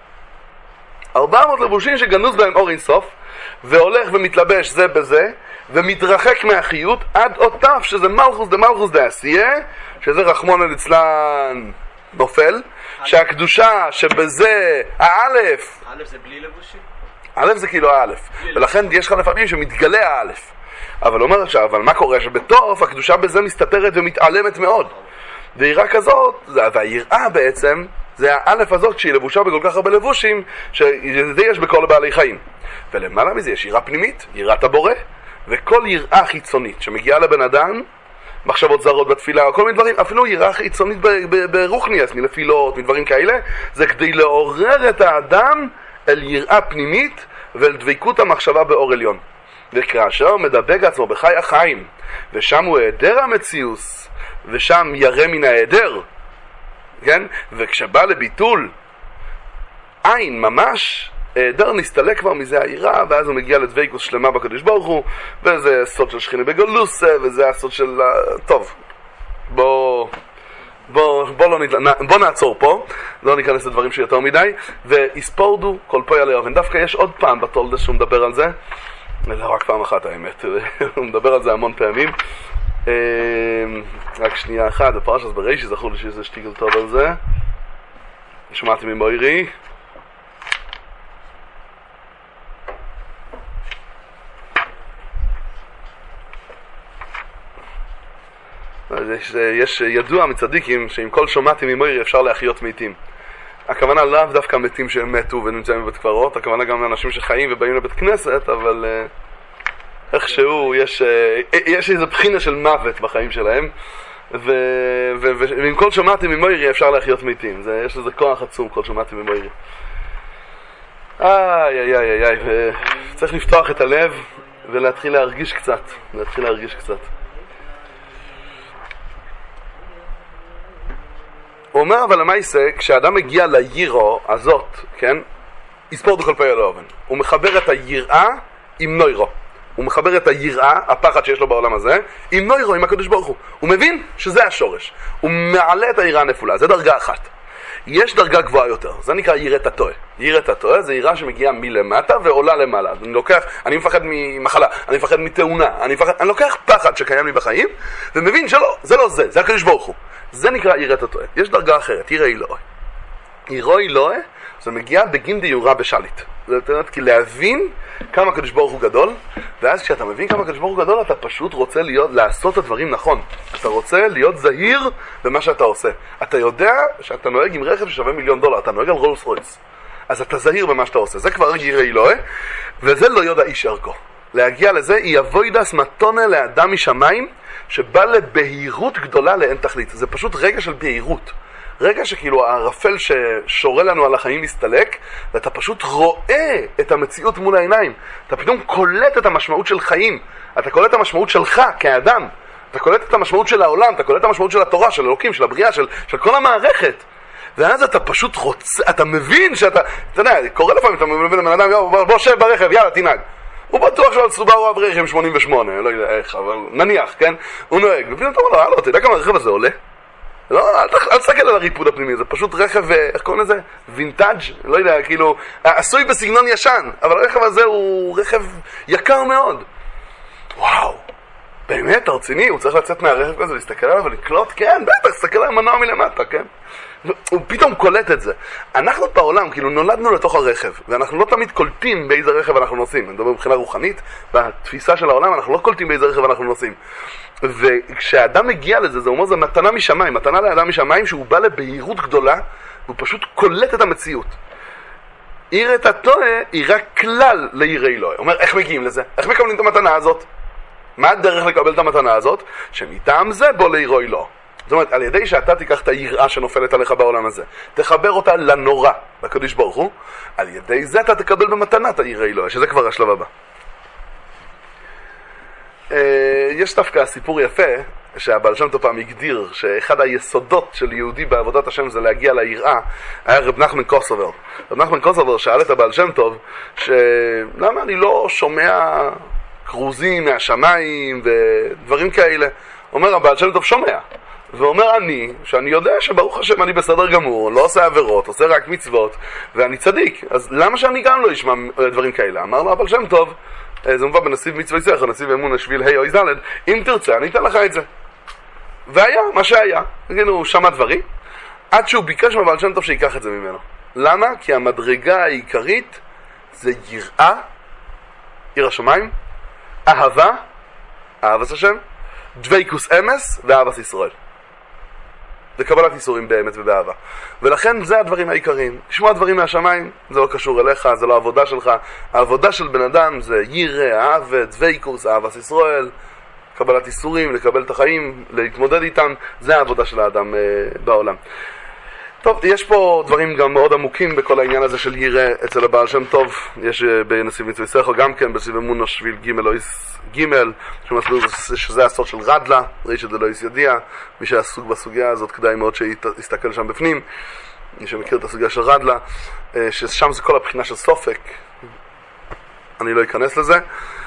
400 לבושים שגנוז בהם אור אינסוף, והולך ומתלבש זה בזה, ומתרחק מהחיות עד אותף, שזה מלכוס דמלכוס דעשייה, שזה רחמון אצלן נופל, שהקדושה שבזה, האלף, האלף זה בלי לבושים? האלף זה כאילו האלף, ולכן יש לך לפעמים שמתגלה האלף. אבל אומר עכשיו, אבל מה קורה? שבטוף הקדושה בזה מסתתרת ומתעלמת מאוד. ויראה כזאת, והיראה בעצם, זה האלף הזאת שהיא לבושה בכל כך הרבה לבושים, שזה יש בכל בעלי חיים. ולמעלה מזה יש יראה פנימית, יראת הבורא, וכל יראה חיצונית שמגיעה לבן אדם, מחשבות זרות בתפילה, או כל מיני דברים, אפילו יראה חיצונית ברוחניאס, מלפילות, מדברים כאלה, זה כדי לעורר את האדם אל יראה פנימית ואל דבקות המחשבה באור עליון. וכאשר מדבק עצמו בחי החיים, ושם הוא העדר המציאוס, ושם ירא מן העדר, כן? וכשבא לביטול עין ממש, העדר נסתלק כבר מזה העירה, ואז הוא מגיע לדבקות שלמה בקדוש ברוך הוא, וזה סוד של שכינה בגלוסה, וזה הסוד של... טוב, בוא נעצור פה, לא ניכנס לדברים שיותר מדי, והספורדו כל פה יעלה אבן. דווקא יש עוד פעם בתולדה שהוא מדבר על זה, לא רק פעם אחת האמת, הוא מדבר על זה המון פעמים. רק שנייה אחת, בפרשת בראשית, זכור לי שזה שטיגל טוב על זה. שמעתי ממוירי. יש ידוע מצדיקים שעם כל שמעתי ממוירי אפשר להחיות מתים. הכוונה לאו דווקא מתים שהם מתו ונמצאים בבית קברות, הכוונה גם לאנשים שחיים ובאים לבית כנסת, אבל איכשהו יש איזו בחינה של מוות בחיים שלהם, ועם כל שמעתי ממוירי אפשר להחיות מתים. יש לזה כוח עצום, כל שמעתי ממוירי. צריך לפתוח את הלב ולהתחיל להרגיש קצת, הוא אומר, אבל למה יעשה, כשאדם מגיע לירו הזאת, כן, יספור דו כל פעי על האובן. הוא מחבר את היראה עם נוירו. הוא מחבר את היראה, הפחד שיש לו בעולם הזה, עם נוירו, עם הקדוש ברוך הוא. הוא מבין שזה השורש. הוא מעלה את היראה הנפולה, זה דרגה אחת. יש דרגה גבוהה יותר, זה נקרא יראת התועה. יראת התועה זה יראה שמגיעה מלמטה ועולה למעלה. אני מפחד ממחלה, אני מפחד מתאונה, אני לוקח פחד שקיים לי בחיים, ומבין שלא, זה לא זה, זה הקדוש ברוך הוא. זה נקרא יראת התועה. יש דרגה אחרת, יראה אלוהי. אירוי לואה, זה מגיע בגין דיורה בשליט. זאת אומרת, כי להבין כמה הקדוש ברוך הוא גדול, ואז כשאתה מבין כמה הקדוש ברוך הוא גדול, אתה פשוט רוצה לעשות את הדברים נכון. אתה רוצה להיות זהיר במה שאתה עושה. אתה יודע שאתה נוהג עם רכב ששווה $1,000,000, אתה נוהג על רולס רויס. אז אתה זהיר במה שאתה עושה. זה כבר יראי לואה, וזה לא יודע איש ערכו. להגיע לזה, היא אבוידס מתונה לאדם משמיים, שבא לבהירות גדולה לאין תכלית. זה פשוט רגע של בהירות. רגע שכאילו הערפל ששורה לנו על החיים מסתלק, ואתה פשוט רואה את המציאות מול העיניים. אתה פתאום קולט את המשמעות של חיים. אתה קולט את המשמעות שלך כאדם. אתה קולט את המשמעות של העולם, אתה קולט את המשמעות של התורה, של אלוקים, של הבריאה, של כל המערכת. ואז אתה פשוט רוצה, אתה מבין שאתה, אתה יודע, קורא לפעמים, אתה מבין לבן אדם, בוא שב ברכב, יאללה, תנהג. הוא בטוח שעל סובארו אבריך עם 88, לא יודע איך, אבל נניח, כן? הוא נוהג, ופתאום אתה אומר לו, הלו, אתה יודע כמה הרכב הזה עולה? לא, אל תסתכל על הריפוד הפנימי, זה פשוט רכב, איך קוראים לזה? וינטאג', לא יודע, כאילו, עשוי בסגנון ישן, אבל הרכב הזה הוא רכב יקר מאוד. וואו, באמת, אתה רציני, הוא צריך לצאת מהרכב כזה, להסתכל עליו ולקלוט, כן, בטח, תסתכל על המנוע מלמטה, כן? הוא פתאום קולט את זה. אנחנו בעולם, כאילו, נולדנו לתוך הרכב, ואנחנו לא תמיד קולטים באיזה רכב אנחנו נוסעים. אני מדבר מבחינה רוחנית, בתפיסה של העולם, אנחנו לא קולטים באיזה רכב אנחנו נוסעים. וכשהאדם מגיע לזה, זה אומר, זה מתנה משמיים, מתנה לאדם משמיים, שהוא בא לבהירות גדולה, והוא פשוט קולט את המציאות. עיר את הטועה, היא רק כלל ליראי אלוהי. אומר, איך מגיעים לזה? איך מקבלים את המתנה הזאת? מה הדרך לקבל את המתנה הזאת? שמטעם זה בוא ליראי אלוהי. זאת אומרת, על ידי שאתה תיקח את היראה שנופלת עליך בעולם הזה, תחבר אותה לנורא, לקדוש ברוך הוא, על ידי זה אתה תקבל במתנה את היראי אלוהי, שזה כבר השלב הבא. יש דווקא סיפור יפה, שהבעל שם טוב פעם הגדיר, שאחד היסודות של יהודי בעבודת השם זה להגיע ליראה, היה רב נחמן קוסובר. רב נחמן קוסובר שאל את הבעל שם טוב, למה אני לא שומע קרוזים מהשמיים ודברים כאלה? אומר הבעל שם טוב שומע. ואומר אני, שאני יודע שברוך השם אני בסדר גמור, לא עושה עבירות, עושה רק מצוות, ואני צדיק, אז למה שאני גם לא אשמע דברים כאלה? אמר לו הבעל שם טוב, זה מובא בנסיב מצווה יצח, נסיב אמונה שביל ה' או זלד, אם תרצה אני אתן לך את זה. והיה מה שהיה, הוא שמע דברים, עד שהוא ביקש מהבעל שם טוב שיקח את זה ממנו. למה? כי המדרגה העיקרית זה יראה, יראה שמיים, אהבה, אהבת השם, דוויקוס אמס ואהבת ישראל. זה קבלת איסורים באמת ובאהבה. ולכן זה הדברים העיקריים. לשמוע דברים מהשמיים, זה לא קשור אליך, זה לא עבודה שלך. העבודה של בן אדם זה יראה, אהבה, דוויקוס, אהבת ישראל, קבלת איסורים, לקבל את החיים, להתמודד איתם, זה העבודה של האדם בעולם. טוב, יש פה דברים גם מאוד עמוקים בכל העניין הזה של יראה אצל הבעל שם טוב. יש בנסיב מצווה סכו גם כן, בנסיב אמונה שביל ג' שזה הסוד של רדלה, ראי שזה לא ידיע. מי שעסוק בסוגיה הזאת כדאי מאוד שיסתכל שם בפנים, מי שמכיר את הסוגיה של רדלה, ששם זה כל הבחינה של סופק, אני לא אכנס לזה.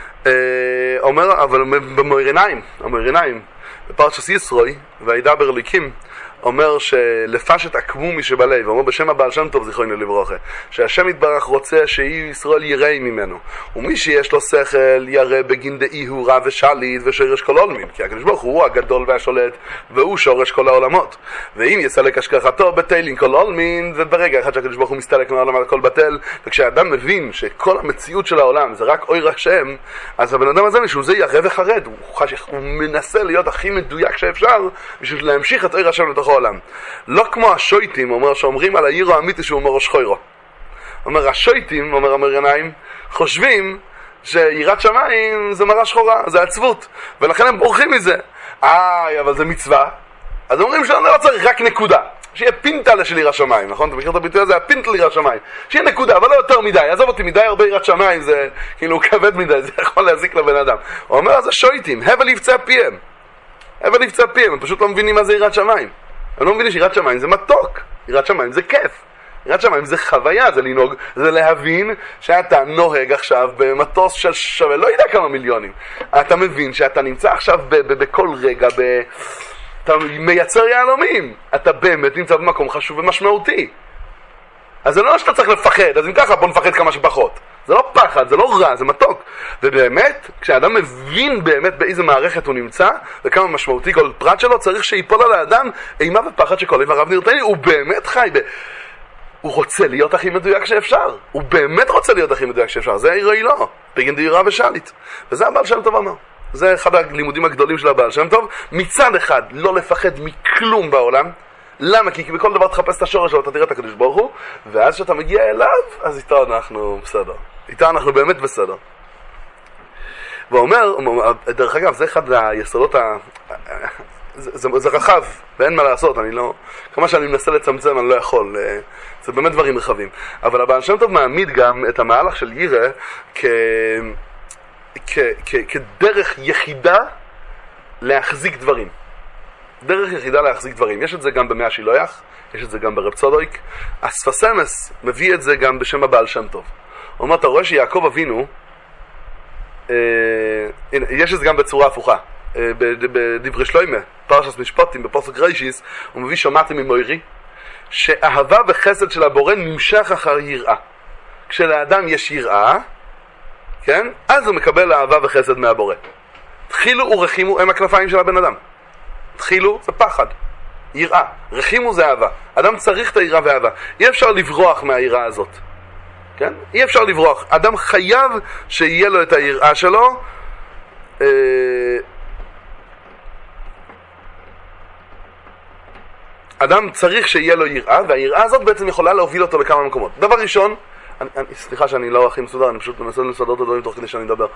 אומר, אבל במויריניים, בפרשס ישרוי והידבר ליקים, אומר שלפשט עקמו משבלב, אומר בשם הבעל שם טוב זיכרונו לברכה, שהשם יתברך רוצה שאי ישראל יראה ממנו, ומי שיש לו שכל יראה בגין דאי הוא רב ושליט ושורש כל עולמים, כי הקדוש ברוך הוא הגדול והשולט והוא שורש כל העולמות, ואם יסלק השגחתו בטלין כל עולמין, וברגע אחד שהקדוש ברוך הוא מסתלק מהעולם על הכל בטל, וכשאדם מבין שכל המציאות של העולם זה רק אור השם, אז הבן אדם הזה משום זה ירא וחרד, הוא מנסה להיות הכי מדויק שאפשר בשביל להמשיך את אור השם לתוך העולם. לא כמו השויטים, אומר שאומרים על העיר האמיתי שהוא אומר ראש חוירו. אומר השויטים, אומר המרניים, חושבים שיראת שמיים זה מראה שחורה, זה עצבות, ולכן הם בורחים מזה. אבל זה מצווה. אז אומרים שאני לא צריך רק נקודה, שיהיה פינטלה של יראת שמיים, נכון? אתה מכיר את הביטוי הזה? הפינטל יראת שמיים, שיהיה נקודה, אבל לא יותר מדי. עזוב אותי, מדי הרבה יראת שמיים, זה כאילו כבד מדי, זה יכול להזיק לבן אדם. הוא אומר, אז השויטים, הבל יבצע פיהם, הם פשוט לא מבינים מה זה יראת שמיים. הם לא מבינים שיראת שמיים זה מתוק, יראת שמיים זה כיף, יראת שמיים זה חוויה, זה לנהוג, זה להבין שאתה נוהג עכשיו במטוס של שווה לא יודע כמה מיליונים. אתה מבין שאתה נמצא עכשיו בכל רגע, אתה מייצר יהלומים, אתה באמת נמצא במקום חשוב ומשמעותי. אז זה לא שאתה צריך לפחד, אז אם ככה בוא נפחד כמה שפחות. זה לא פחד, זה לא רע, זה מתוק. ובאמת, כשאדם מבין באמת באיזה מערכת הוא נמצא, וכמה משמעותי כל פרט שלו, צריך שיפול על האדם אימה ופחד שכל איבריו נרתעים. הוא באמת חי הוא רוצה להיות הכי מדויק שאפשר. הוא באמת רוצה להיות הכי מדויק שאפשר. זה עירי לא. פגן דירה ושאלית. וזה הבעל שם טוב אמר. זה אחד הלימודים הגדולים של הבעל שם טוב. מצד אחד, לא לפחד מכלום בעולם. למה? כי בכל דבר תחפש את השורש שלו, אתה תראה את הקדוש ברוך הוא, ואז שאתה מגיע אליו, אז איתו אנחנו בסדר. איתו אנחנו באמת בסדר. ואומר, דרך אגב, זה אחד היסודות זה רחב, ואין מה לעשות, אני לא... כמה שאני מנסה לצמצם, אני לא יכול. זה באמת דברים רחבים. אבל הבעל שם טוב מעמיד גם את המהלך של יראה כדרך יחידה להחזיק דברים. דרך יחידה להחזיק דברים. יש את זה גם במאה השילוח, יש את זה גם ברב צדוק. השפת אמס מביא את זה גם בשם הבעל שם טוב. הוא אומר, אתה רואה שיעקב אבינו, יש את זה גם בצורה הפוכה. בדברי שלוימה, פרשת משפטים, בפסוק רישיס, הוא מביא שמעתם ממוירי, שאהבה וחסד של הבורא נמשך אחר יראה. כשלאדם יש יראה, כן? אז הוא מקבל אהבה וחסד מהבורא. תחילו ורחימו הם הכנפיים של הבן אדם. תחילו זה פחד, יראה. רחימו זה אהבה. אדם צריך את היראה והאהבה. אי אפשר לברוח מהיראה הזאת. כן? אי אפשר לברוח. אדם חייב שיהיה לו את היראה שלו. אדם צריך שיהיה לו יראה, והיראה הזאת בעצם יכולה להוביל אותו לכמה מקומות. דבר ראשון, סליחה שאני לא הכי מסודר, אני פשוט מנסה לסדר את הדברים תוך כדי שאני מדבר.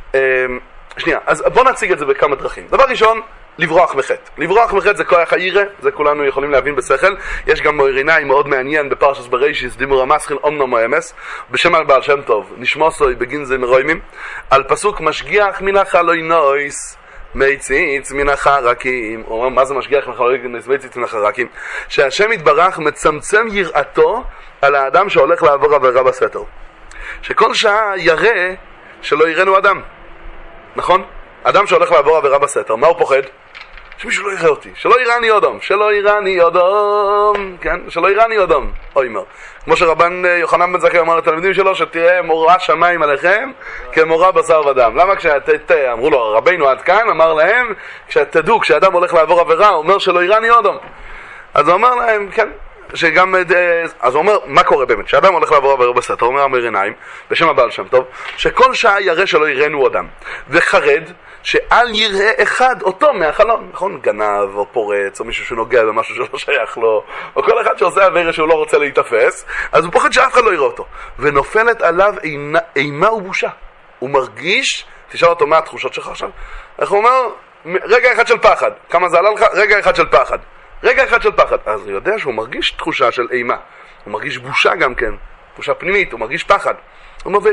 שנייה, אז בוא נציג את זה בכמה דרכים. דבר ראשון, לברוח מחטא. לברוח מחטא זה כוח היראה, זה כולנו יכולים להבין בשכל. יש גם מוירינאי מאוד מעניין בפרשת בראשיס, דימור המסחיל אומנם האמס, בשם הבעל שם טוב, נשמוסוי בגין זה מרוימים, על פסוק משגיח מן החלוי נויס, מייציץ מן החרקים. הוא אומר, מה זה משגיח מן החלוי נויס, מייציץ מן החרקים? שהשם יתברך מצמצם יראתו על האדם שהולך לעבור עבירה בסתר. שכל שעה יראה שלא יראנו אדם. נכון? אדם שהולך לעבור עבירה בסתר, מה הוא פוחד? שמישהו לא יראה אותי, שלא יראני אודום, שלא יראני אודום, כן? שלא יראני אודום, אומר. כמו שרבן יוחנן בן זכאי אמר לתלמידים שלו, שתראה מורא שמיים עליכם כמורא בשר ודם. למה אמרו לו, רבינו עד כאן, אמר להם, כשתדעו, כשאדם הולך לעבור עבירה, הוא אומר שלא יראני אודום. אז הוא אמר להם, כן, שגם, אז הוא אומר, מה קורה באמת? כשאדם הולך לעבור עבירה בסתר, הוא אומר המריניים, בשם הבעל שם טוב, שכל שעה יראה שלא יראנו אדם, וחרד, שאל יראה אחד אותו מהחלום, נכון? גנב או פורץ או מישהו שנוגע במשהו שלא שייך לו, או כל אחד שעושה עבירה שהוא לא רוצה להתאפס, אז הוא פוחד שאף אחד לא יראה אותו, ונופלת עליו אימה ובושה. הוא מרגיש, תשאל אותו מה התחושות שלך עכשיו, איך הוא אומר? רגע אחד של פחד. כמה זה עלה לך? רגע אחד של פחד. רגע אחד של פחד. אז הוא יודע שהוא מרגיש תחושה של אימה, הוא מרגיש בושה גם כן, בושה פנימית, הוא מרגיש פחד. הוא אומר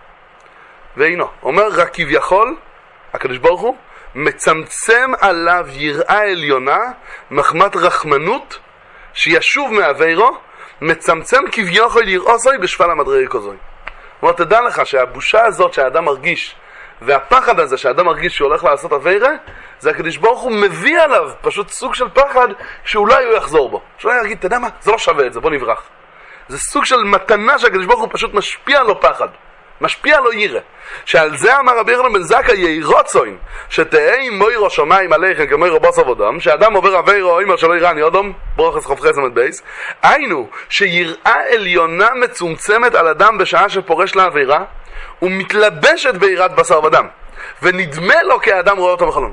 ואינו. הוא אומר רק כביכול הקדוש ברוך הוא מצמצם עליו יראה עליונה מחמת רחמנות שישוב מעבירו, מצמצם כביכול יראוסוי בשפל המדרגה כזוי. זאת אומרת, תדע לך שהבושה הזאת שהאדם מרגיש והפחד הזה שהאדם מרגיש שהוא הולך לעשות עבירה, זה הקדוש ברוך הוא מביא עליו פשוט סוג של פחד שאולי הוא יחזור בו, שאולי יגיד, אתה יודע מה? זה לא שווה את זה, בוא נברח. זה סוג של מתנה שהקדוש ברוך הוא פשוט משפיע לו פחד, משפיע לו יראה. שעל זה אמר רבי יוחנן בן זכאי, יהי רצון שתהא מוירו שמיים עליכם כמוירו בשר ודם, שאדם עובר עבירה אומר שלא יראני אודום, ברוך חופכי סמד בייס, היינו שיראה עליונה מצומצמת על אדם בשעה שפורש לעבירה ומתלבשת ביראת בשר ודם, ונדמה לו כי האדם רואה אותו בחלון.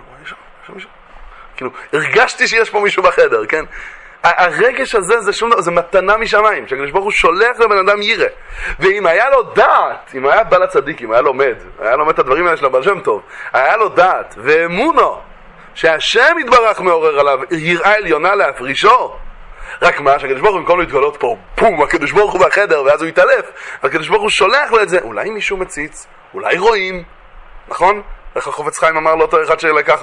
כאילו, הרגשתי שיש פה מישהו בחדר, כן? הרגש הזה זה מתנה משמיים, שהקדוש ברוך הוא שולח לבן אדם יראה. ואם היה לו דעת, אם היה בעל הצדיק, אם היה לומד את הדברים האלה של הבעל שם טוב, היה לו דעת ואמונו שהשם יתברך מעורר עליו יראה עליונה להפרישו, רק מה, שהקדוש ברוך הוא במקום להתגלות פה, פום, הקדוש ברוך הוא בחדר, ואז הוא יתעלף, הקדוש ברוך הוא שולח לו את זה, אולי מישהו מציץ, אולי רואים, נכון? איך החופץ חיים אמר לאותו אחד שלקח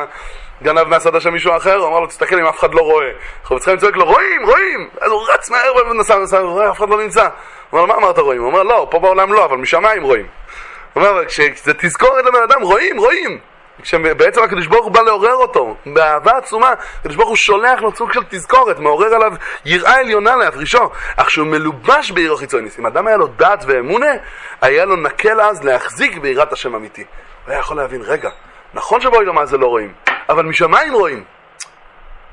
גנב מהשדה של מישהו אחר, הוא אמר לו, תסתכל אם אף אחד לא רואה. חופץ חיים צועק לו, רואים! אז הוא רץ מהר ונסע, אף אחד לא נמצא. הוא אומר, מה אמרת רואים? הוא אומר, לא, פה בעולם לא, אבל משמיים רואים. הוא אומר, כשזה תזכורת לבן אדם, רואים! כשבעצם הקדוש ברוך הוא בא לעורר אותו, באהבה עצומה, הקדוש ברוך הוא שולח לו סוג של תזכורת, מעורר עליו יראה עליונה להפרישו. אך שהוא מלובש בעירו חיצוניס, אם אדם היה לו דעת ואמונה, היה לו נקל אז להחזיק בעירת השם אמיתי. הוא היה יכול להבין, רגע, נכון שבואי לו מה זה לא רואים, אבל משמיים רואים.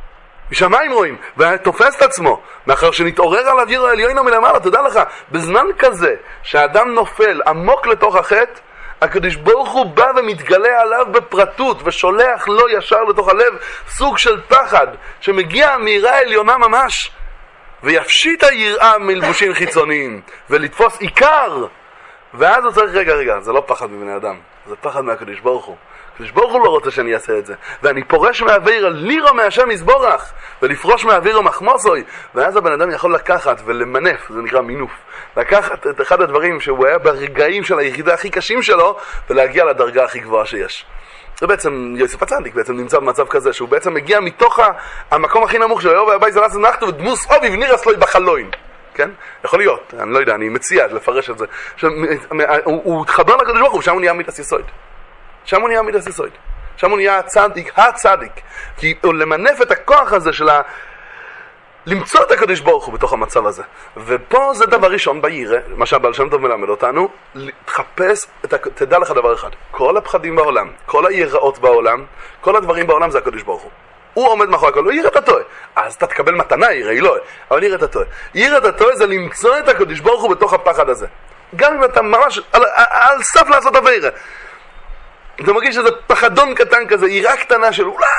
משמיים רואים, ותופס את עצמו, מאחר שנתעורר עליו יראה עליונה מלמעלה. תדע לך, בזמן כזה שהאדם נופל עמוק לתוך החטא, הקדוש ברוך הוא בא ומתגלה עליו בפרטות ושולח לו ישר לתוך הלב סוג של פחד שמגיע מיראה עליונה ממש, ויפשיט היראה מלבושים חיצוניים ולתפוס עיקר. ואז הוא צריך, רגע, זה לא פחד מבני אדם, זה פחד מהקדוש ברוך הוא. הקדוש ברוך הוא לא רוצה שאני אעשה את זה, ואני פורש מהאוויר לירו מהשם יסבורך, ולפרוש מהאוויר מחמוסוי. ואז הבן אדם יכול לקחת ולמנף, זה נקרא מינוף, לקחת את אחד הדברים שהוא היה ברגעים של היחידה הכי קשים שלו, ולהגיע לדרגה הכי גבוהה שיש. זה בעצם יוסף הצדיק בעצם נמצא במצב כזה, שהוא בעצם מגיע מתוך המקום הכי נמוך שלו, והבית זה נעשה נחתו ודמוס אוביב נירס לו בחלוין. כן? יכול להיות, אני לא יודע, אני מציע לפרש את זה. הוא התחבר לקדוש ברוך הוא, ושם הוא נהיה מיתוס יסוד. שם הוא נהיה הצדיק, כי הוא למנף את הכוח הזה של למצוא את הקדוש ברוך הוא בתוך המצב הזה. ופה זה דבר ראשון בירא, מה שהבעל שם טוב מלמד אותנו, תחפש, תדע לך דבר אחד, כל הפחדים בעולם, כל היראות בעולם, כל הדברים בעולם זה הקדוש ברוך הוא. הוא עומד מאחורי הכל, יראת הטועה. אז אתה תקבל מתנה, יראה, היא לא, אבל יראת הטועה. יראת הטועה זה למצוא את הקדוש ברוך הוא בתוך הפחד הזה. גם אם אתה ממש על סף לעשות עבירה. אתה מרגיש שזה פחדון קטן כזה, יראה קטנה של אולי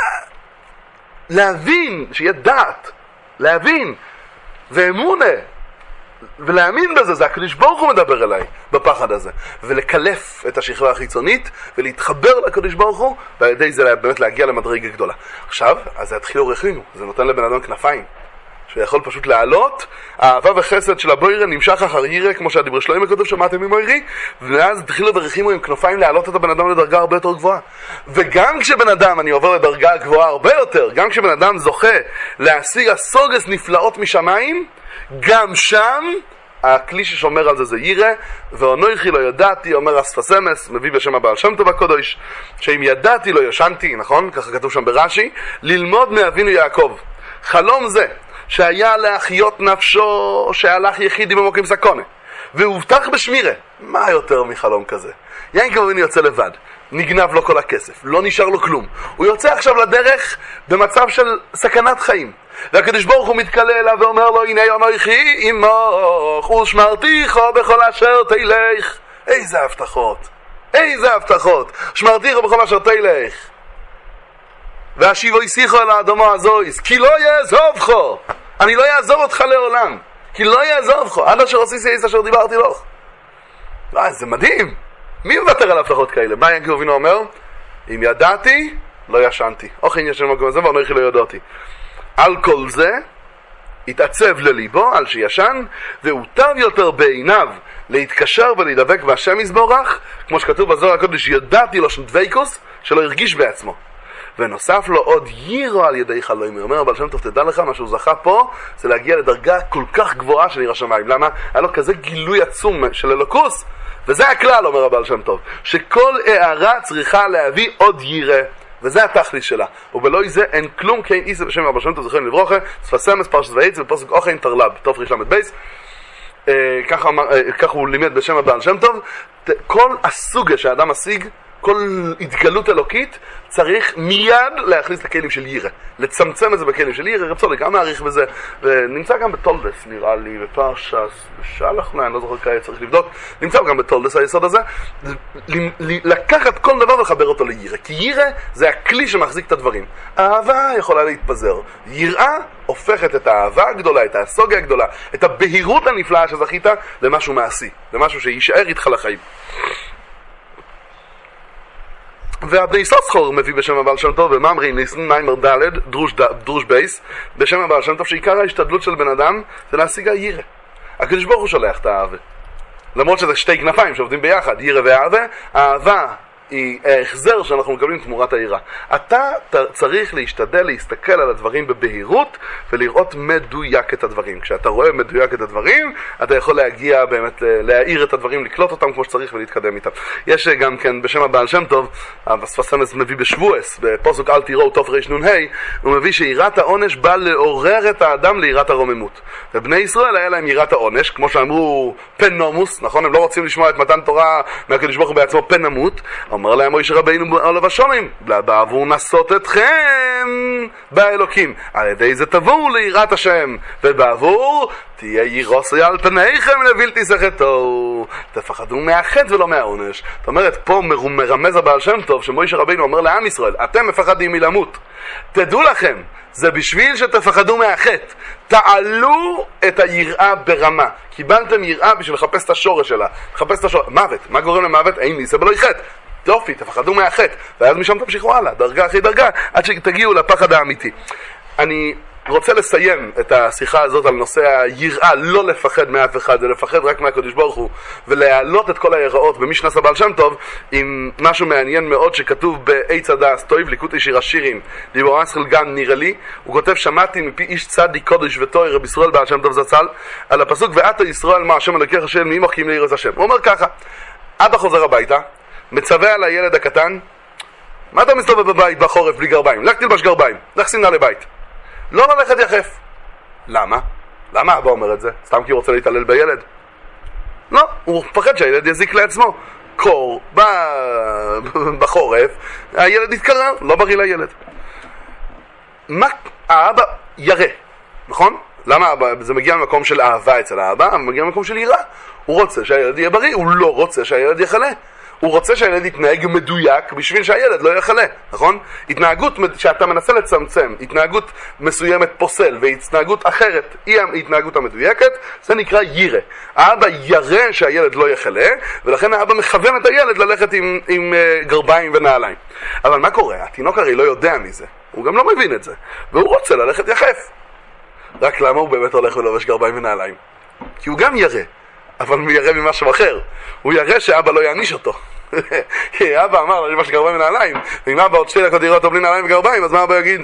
להבין, שיהיה דעת, להבין, ואמונה, ולהאמין בזה, זה הקדוש ברוך הוא מדבר אליי בפחד הזה, ולקלף את השכבה החיצונית, ולהתחבר לקדוש ברוך הוא, ועל ידי זה באמת להגיע למדרגה גדולה. עכשיו, אז זה התחיל אורחינו, זה נותן לבן אדם כנפיים, שיכול פשוט לעלות, האהבה וחסד של הבוירה נמשך אחר ירא, כמו שהדיבר שלוים הכתוב, שמעתם ממוירי, ואז התחילו דרכים עם כנפיים לעלות את הבן אדם לדרגה הרבה יותר גבוהה. וגם כשבן אדם, אני עובר לדרגה גבוהה הרבה יותר, גם כשבן אדם זוכה להשיג הסוגס נפלאות משמיים, גם שם הכלי ששומר על זה זה ירא, ואונויכי לא ידעתי, אומר אספסמס, מביא בשם הבעל שם טוב הקודש, שאם ידעתי לא ישנתי, נכון? ככה כתוב שם ברש"י, ללמוד מאבינו יעקב. חלום זה שהיה להחיות נפשו שהלך יחידי במוקים סקונה והובטח בשמירה, מה יותר מחלום כזה? יין כמובן יוצא לבד, נגנב לו כל הכסף, לא נשאר לו כלום, הוא יוצא עכשיו לדרך במצב של סכנת חיים, והקדוש ברוך הוא מתקלה אליו ואומר לו, הנה אנוכי עמך ושמרתיך בכל אשר תלך. איזה הבטחות, שמרתיך בכל אשר תלך והשיבו יסיחו אל האדמו הזויס, כי לא יעזובך, אני לא יעזוב אותך לעולם, כי לא יעזובך, עד אשר עשיתי איס אשר דיברתי לך. זה מדהים, מי מוותר על הבטחות כאלה? מה ינקב אבינו אומר? אם ידעתי, לא ישנתי, אוכן ישן במקום הזה ואנוכי לא ידעתי. על כל זה התעצב לליבו על שישן, והוטב יותר בעיניו להתקשר ולהידבק בהשם יסבורך, כמו שכתוב בזוהר הקודש, ידעתי לו שם דבקוס, שלא הרגיש בעצמו. ונוסף לו עוד יירו על ידי חלום. הוא אומר, אבל שם טוב, תדע לך, מה שהוא זכה פה זה להגיע לדרגה כל כך גבוהה של יראת שמיים. למה? היה לו כזה גילוי עצום של אלוקוס, וזה הכלל, אומר הבעל שם טוב, שכל הערה צריכה להביא עוד ירא, וזה התכלית שלה. ובלוי זה אין כלום, כי אין איסה בשם הבעל שם טוב זכרנו לברוכה, ספסמס פרשת ויצא בפסוק אוכן תרלב, טוב ריש למד בייס. כך הוא לימד בשם הבעל שם טוב. כל הסוגה שהאדם משיג, כל התגלות אלוקית, צריך מיד להכניס את הכלים של ירא, לצמצם את זה בכלים של ירא. רב צודק גם מעריך בזה, ונמצא גם בתולדס, נראה לי, בפרשס, בשלח, אני לא זוכר כעת, צריך לבדוק, נמצא גם בתולדס היסוד הזה, לקחת כל דבר ולחבר אותו לירא, כי ירא זה הכלי שמחזיק את הדברים. אהבה יכולה להתפזר, יראה הופכת את האהבה הגדולה, את הסוגיה הגדולה, את הבהירות הנפלאה שזכית, למשהו מעשי, למשהו שישאר איתך לחיים. והבני סוסחור מביא בשם הבעל שם טוב במאמרי ניסן מיימר ד' דרוש בייס בשם הבעל שם טוב, שעיקר ההשתדלות של בן אדם זה להשיג הירא. הקדוש ברוך הוא שולח את האהבה, למרות שזה שתי כנפיים שעובדים ביחד, ירא ואהבה. האהבה היא ההחזר שאנחנו מקבלים תמורת היראה. אתה צריך להשתדל להסתכל על הדברים בבהירות ולראות מדויק את הדברים. כשאתה רואה מדויק את הדברים, אתה יכול להגיע באמת להאיר את הדברים, לקלוט אותם כמו שצריך ולהתקדם איתם. יש גם כן בשם הבעל שם טוב, הספסמס מביא בשבועס, בפוסוק אל תיראו תוף ריש נון ה', הוא מביא שיראת העונש בא לעורר את האדם ליראת הרוממות. ובני ישראל היה להם יראת העונש, כמו שאמרו פן נומוס, נכון? הם לא רוצים לשמוע את מתן תורה מהקדוש ברוך הוא בעצמו, פן נמות. ואומר להם מוישה רבינו עליו השלום, בעבור נסות אתכם באלוקים, על ידי זה תבואו ליראת השם, ובעבור תהיה ירוסי על פניכם לבלתי סחטו, תפחדו מהחטא ולא מהעונש. זאת אומרת, פה מרמז הבעל שם טוב שמוישה רבינו אומר לעם ישראל, אתם מפחדים מלמות, תדעו לכם, זה בשביל שתפחדו מהחטא, תעלו את היראה ברמה. קיבלתם יראה בשביל לחפש את השורש שלה, לחפש את השורש. מוות, מה גורם למוות? אין ניסה בלא חטא. יופי, תפחדו מהחטא, ואז משם תמשיכו הלאה, דרגה אחרי דרגה, עד שתגיעו לפחד האמיתי. אני רוצה לסיים את השיחה הזאת על נושא היראה, לא לפחד מאף אחד, זה לפחד רק מהקדוש ברוך הוא, ולהעלות את כל היראות במשנת הבעל שם טוב, עם משהו מעניין מאוד שכתוב בעץ הדס טוב, ליקוטי שיר השירים, דיבור אסחל גן נראה לי, הוא כותב, שמעתי מפי איש צדיק קודש וטוהר רבי ישראל בעל שם טוב זצ"ל, על הפסוק ואתה ישראל מה השם אלוקיך השם מי מוחקים ליראת השם. הוא אומר ככה, אבא חוזר הביתה, מצווה על הילד הקטן, מה אתה מסתובב בבית בחורף בלי גרביים? לך תלבש גרביים, לך שים נעלי בית. לא ללכת יחף. למה? למה אבא אומר את זה? סתם כי הוא רוצה להתעלל בילד? לא, הוא מפחד שהילד יזיק לעצמו. קור, בחורף, הילד יתקרר, לא בריא לילד. מה? האבא ירא, נכון? למה זה מגיע ממקום של אהבה אצל האבא, אבל מגיע ממקום של יראה. הוא רוצה שהילד יהיה בריא, הוא לא רוצה שהילד יחלה. הוא רוצה שהילד יתנהג מדויק בשביל שהילד לא יחלה, נכון? התנהגות שאתה מנסה לצמצם, התנהגות מסוימת פוסל והתנהגות אחרת היא ההתנהגות המדויקת, זה נקרא ירא. האבא ירא שהילד לא יחלה, ולכן האבא מכוון את הילד ללכת עם גרביים ונעליים. אבל מה קורה? התינוק הרי לא יודע מזה, הוא גם לא מבין את זה, והוא רוצה ללכת יחף. רק למה הוא באמת הולך ולובש גרביים ונעליים? כי הוא גם ירא. אבל הוא יראה ממשהו אחר, הוא יראה שאבא לא יעניש אותו. כי אבא אמר לו, יש גרביים ונעליים, ואם אבא עוד 2 דקות יראה אותו בלי נעליים וגרביים, אז מה אבא יגיד?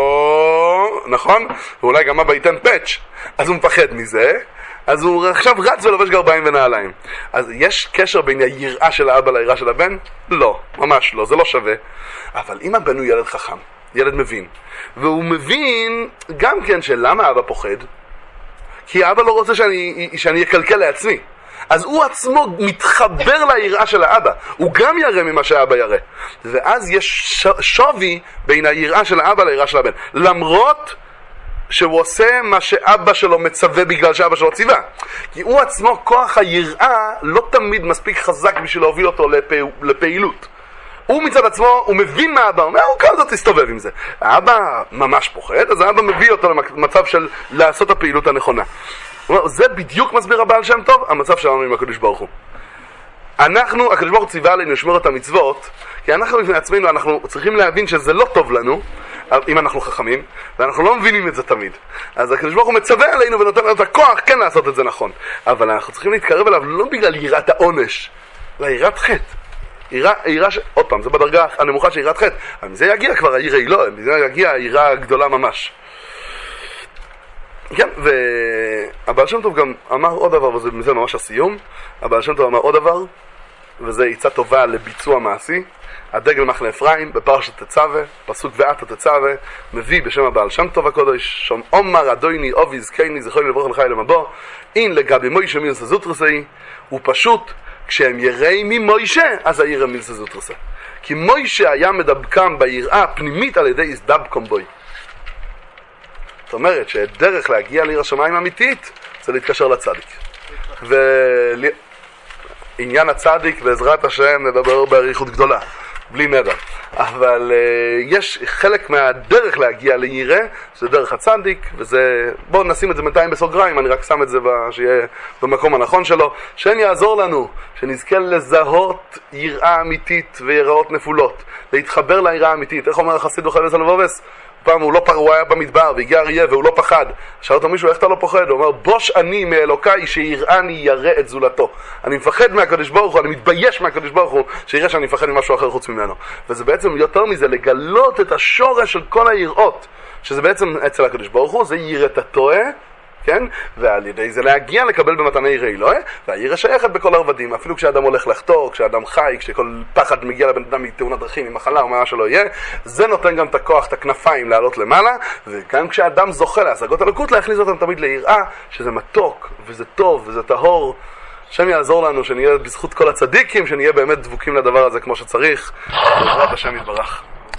נו, נכון? ואולי גם אבא ייתן פאץ', אז הוא מפחד מזה, אז הוא עכשיו רץ ולובש גרביים ונעליים. אז יש קשר בין היראה של האבא ליראה של הבן? לא, ממש לא, זה לא שווה. אבל אם הבן הוא ילד חכם, ילד מבין, והוא מבין גם כן שלמה אבא פוחד, כי האבא לא רוצה שאני אקלקל לעצמי. אז הוא עצמו מתחבר ליראה של האבא. הוא גם יראה ממה שהאבא יראה. ואז יש שווי בין היראה של האבא ליראה של הבן. למרות שהוא עושה מה שאבא שלו מצווה בגלל שאבא שלו ציווה. כי הוא עצמו, כוח היראה, לא תמיד מספיק חזק בשביל להוביל אותו לפעילות. הוא מצד עצמו, הוא מבין מה האבא אומר, הוא כל זאת תסתובב עם זה. האבא ממש פוחד, אז האבא מביא אותו למצב של לעשות הפעילות הנכונה. זה בדיוק מסביר הבעל שם טוב, המצב שלנו עם הקדוש ברוך הוא. אנחנו, הקדוש ברוך הוא ציווה עלינו לשמור את המצוות, כי אנחנו לפני עצמנו, אנחנו צריכים להבין שזה לא טוב לנו, אם אנחנו חכמים, ואנחנו לא מבינים את זה תמיד. אז הקדוש ברוך הוא מצווה עלינו ונותן לנו את הכוח כן לעשות את זה נכון. אבל אנחנו צריכים להתקרב אליו לא בגלל יראת העונש, אלא יראת חטא. יראה עוד פעם, זה בדרגה הנמוכה של יראת חטא, אבל מזה יגיע כבר היראה היא לא, מזה יגיע היראה הגדולה ממש. כן, והבעל שם טוב גם אמר עוד דבר, וזה ממש הסיום. הבעל שם טוב אמר עוד דבר, וזה עצה טובה לביצוע מעשי. הדגל מחנה אפרים בפרשת תצווה, פסוק ואתה תצווה, מביא בשם הבעל שם טוב הקודש, שום אומר אדוני אובי זקני זכוי לברוך לך אל המבוא, אין לגבי מוישה מילסה זוטרסי, הוא פשוט כשהם יראי ממוישה, אז היראה מילסה זוטרסי. כי מוישה היה מדבקם ביראה הפנימית על ידי הסדבקום בוי. זאת אומרת שדרך להגיע לעיר השמיים אמיתית זה להתקשר לצדיק. ועניין הצדיק בעזרת השם נדבר בעריכות גדולה, בלי נדר. אבל יש חלק מהדרך להגיע ליראה, זה דרך הצדיק, וזה, בואו נשים את זה בינתיים בסוגריים, אני רק שם את זה שיהיה במקום הנכון שלו, שאין יעזור לנו, שנזכה לזהות יראה אמיתית ויראות נפולות, להתחבר ליראה האמיתית. איך אומר החסיד וחייבס הלבובס? פעם הוא היה במדבר והגיע אריה והוא לא פחד. שאל אותו מישהו, איך אתה לא פוחד? הוא אומר, בוש אני מאלוקיי שיראני ירא את זולתו. אני מפחד מהקדוש ברוך הוא, אני מתבייש מהקדוש ברוך הוא שיראה שאני מפחד ממשהו אחר חוץ ממנו. וזה בעצם יותר מזה, לגלות את השורש של כל היראות, שזה בעצם אצל הקדוש ברוך הוא, זה יראת הטועה, כן? ועל ידי זה להגיע לקבל במתנה יראה אלוהי, והיראה שייכת בכל הרבדים, אפילו כשאדם הולך לחתור, כשאדם חי, כשכל פחד מגיע לבן אדם מתאונת דרכים, ממחלה או מה שלא יהיה, זה נותן גם את הכוח, את הכנפיים לעלות למעלה, וגם כשאדם זוכה להשגות אלוקות, להכניס אותם תמיד ליראה, שזה מתוק, וזה טוב, וזה טהור, השם יעזור לנו שנהיה בזכות כל הצדיקים, שנהיה באמת דבוקים לדבר הזה כמו שצריך, בעזרת השם יתברך.